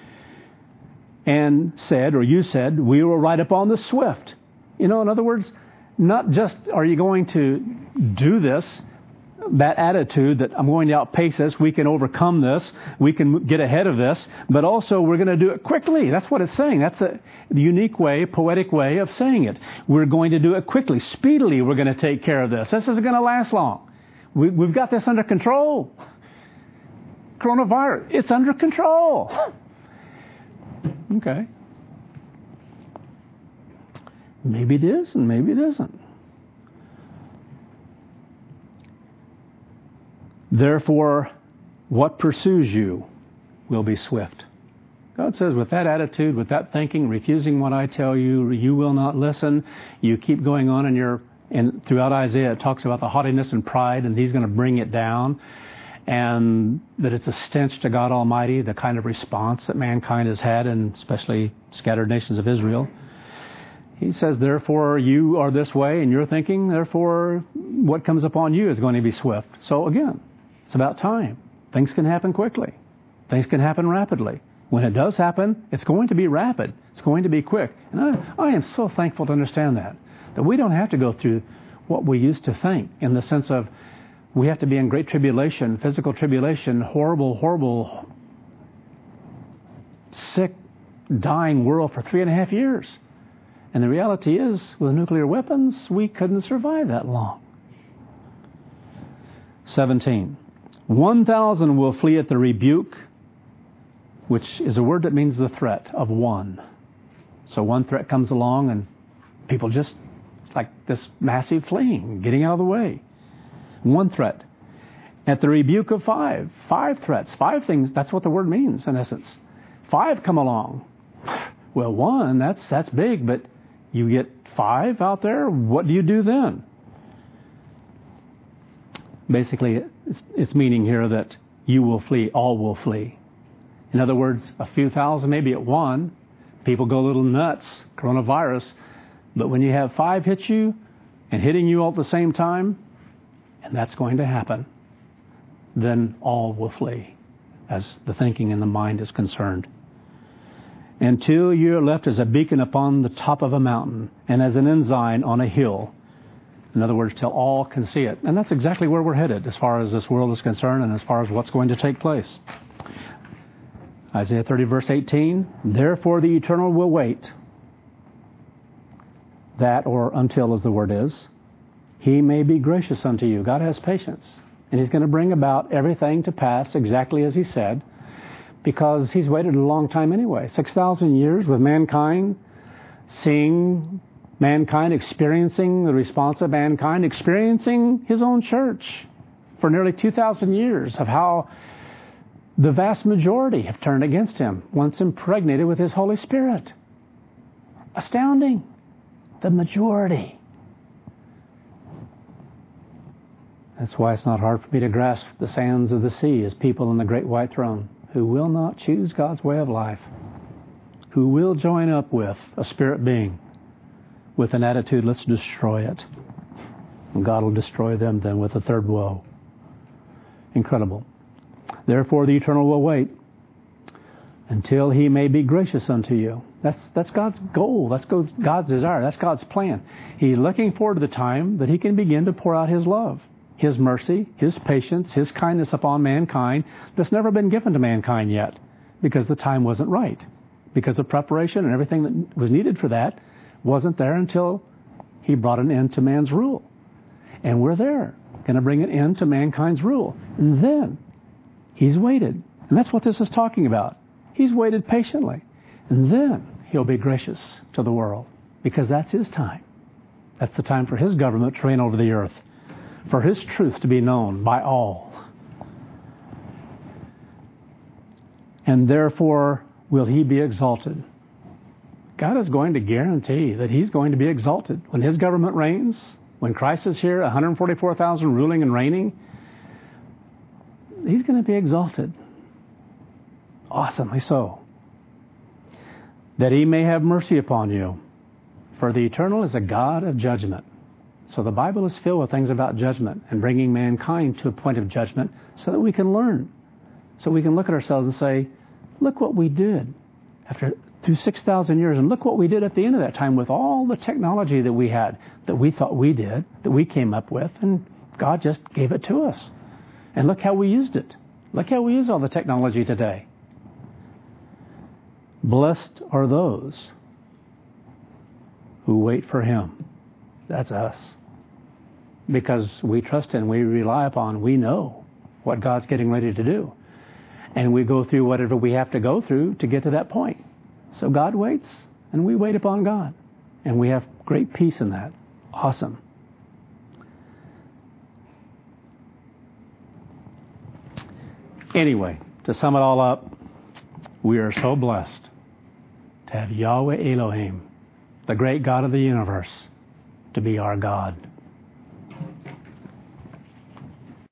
And said, or you said, we will ride upon the swift. You know, in other words, not just are you going to do this, that attitude that I'm going to outpace this, we can overcome this, we can get ahead of this, but also we're going to do it quickly. That's what it's saying. That's a unique way, poetic way of saying it. We're going to do it quickly. Speedily, we're going to take care of this. This isn't going to last long. We, we've got this under control. Coronavirus, it's under control. Okay. Maybe it is and maybe it isn't. Therefore, what pursues you will be swift. God says with that attitude, with that thinking, refusing what I tell you, you will not listen. You keep going on in your, and throughout Isaiah it talks about the haughtiness and pride, and He's going to bring it down. And that it's a stench to God Almighty, the kind of response that mankind has had, and especially scattered nations of Israel. He says, therefore, you are this way in your thinking, therefore, what comes upon you is going to be swift. So again, it's about time. Things can happen quickly. Things can happen rapidly. When it does happen, it's going to be rapid. It's going to be quick. And I, I am so thankful to understand that. That we don't have to go through what we used to think in the sense of we have to be in great tribulation, physical tribulation, horrible, horrible, sick, dying world for three and a half years. And the reality is, with nuclear weapons, we couldn't survive that long. seventeen. One thousand will flee at the rebuke, which is a word that means the threat of one. So one threat comes along and people just, it's like this massive fleeing, getting out of the way. One threat. At the rebuke of five. Five threats. Five things. That's what the word means, in essence. Five come along. Well, one, that's that's big, but you get five out there, what do you do then? Basically, it's, it's meaning here that you will flee, all will flee. In other words, a few thousand, maybe at one, people go a little nuts, coronavirus, but when you have five hit you and hitting you all at the same time, and that's going to happen, then all will flee. as the thinking and the mind is concerned. Until you are left as a beacon upon the top of a mountain and as an ensign on a hill. In other words, till all can see it. And that's exactly where we're headed as far as this world is concerned and as far as what's going to take place. Isaiah thirty, verse eighteen, therefore the Eternal will wait, that or until as the word is, he may be gracious unto you. God has patience. And he's going to bring about everything to pass exactly as he said, because he's waited a long time anyway. six thousand years with mankind, seeing mankind, experiencing the response of mankind, experiencing his own church for nearly two thousand years of how the vast majority have turned against him once impregnated with his Holy Spirit. Astounding. The majority. That's why it's not hard for me to grasp the sands of the sea as people in the great white throne who will not choose God's way of life, who will join up with a spirit being with an attitude, let's destroy it. And God will destroy them then with a third woe. Incredible. Therefore the Eternal will wait until he may be gracious unto you. That's that's God's goal. That's God's desire. That's God's plan. He's looking forward to the time that he can begin to pour out his love, his mercy, his patience, his kindness upon mankind that's never been given to mankind yet because the time wasn't right. Because the preparation and everything that was needed for that wasn't there until he brought an end to man's rule. And we're there, going to bring an end to mankind's rule. And then he's waited. And that's what this is talking about. He's waited patiently. And then he'll be gracious to the world because that's his time. That's the time for his government to reign over the earth, for his truth to be known by all. And therefore will he be exalted. God is going to guarantee that he's going to be exalted. When his government reigns, when Christ is here, one hundred forty-four thousand ruling and reigning, he's going to be exalted. Awesomely so. That he may have mercy upon you. For the Eternal is a God of judgment. So the Bible is filled with things about judgment and bringing mankind to a point of judgment so that we can learn. So we can look at ourselves and say, look what we did after through six thousand years, and look what we did at the end of that time with all the technology that we had, that we thought we did, that we came up with, and God just gave it to us. And look how we used it. Look how we use all the technology today. Blessed are those who wait for him. That's us. Because we trust him, we rely upon, we know what God's getting ready to do. And we go through whatever we have to go through to get to that point. So God waits, and we wait upon God. And we have great peace in that. Awesome. Anyway, to sum it all up, we are so blessed to have Yahweh Elohim, the great God of the universe, to be our God.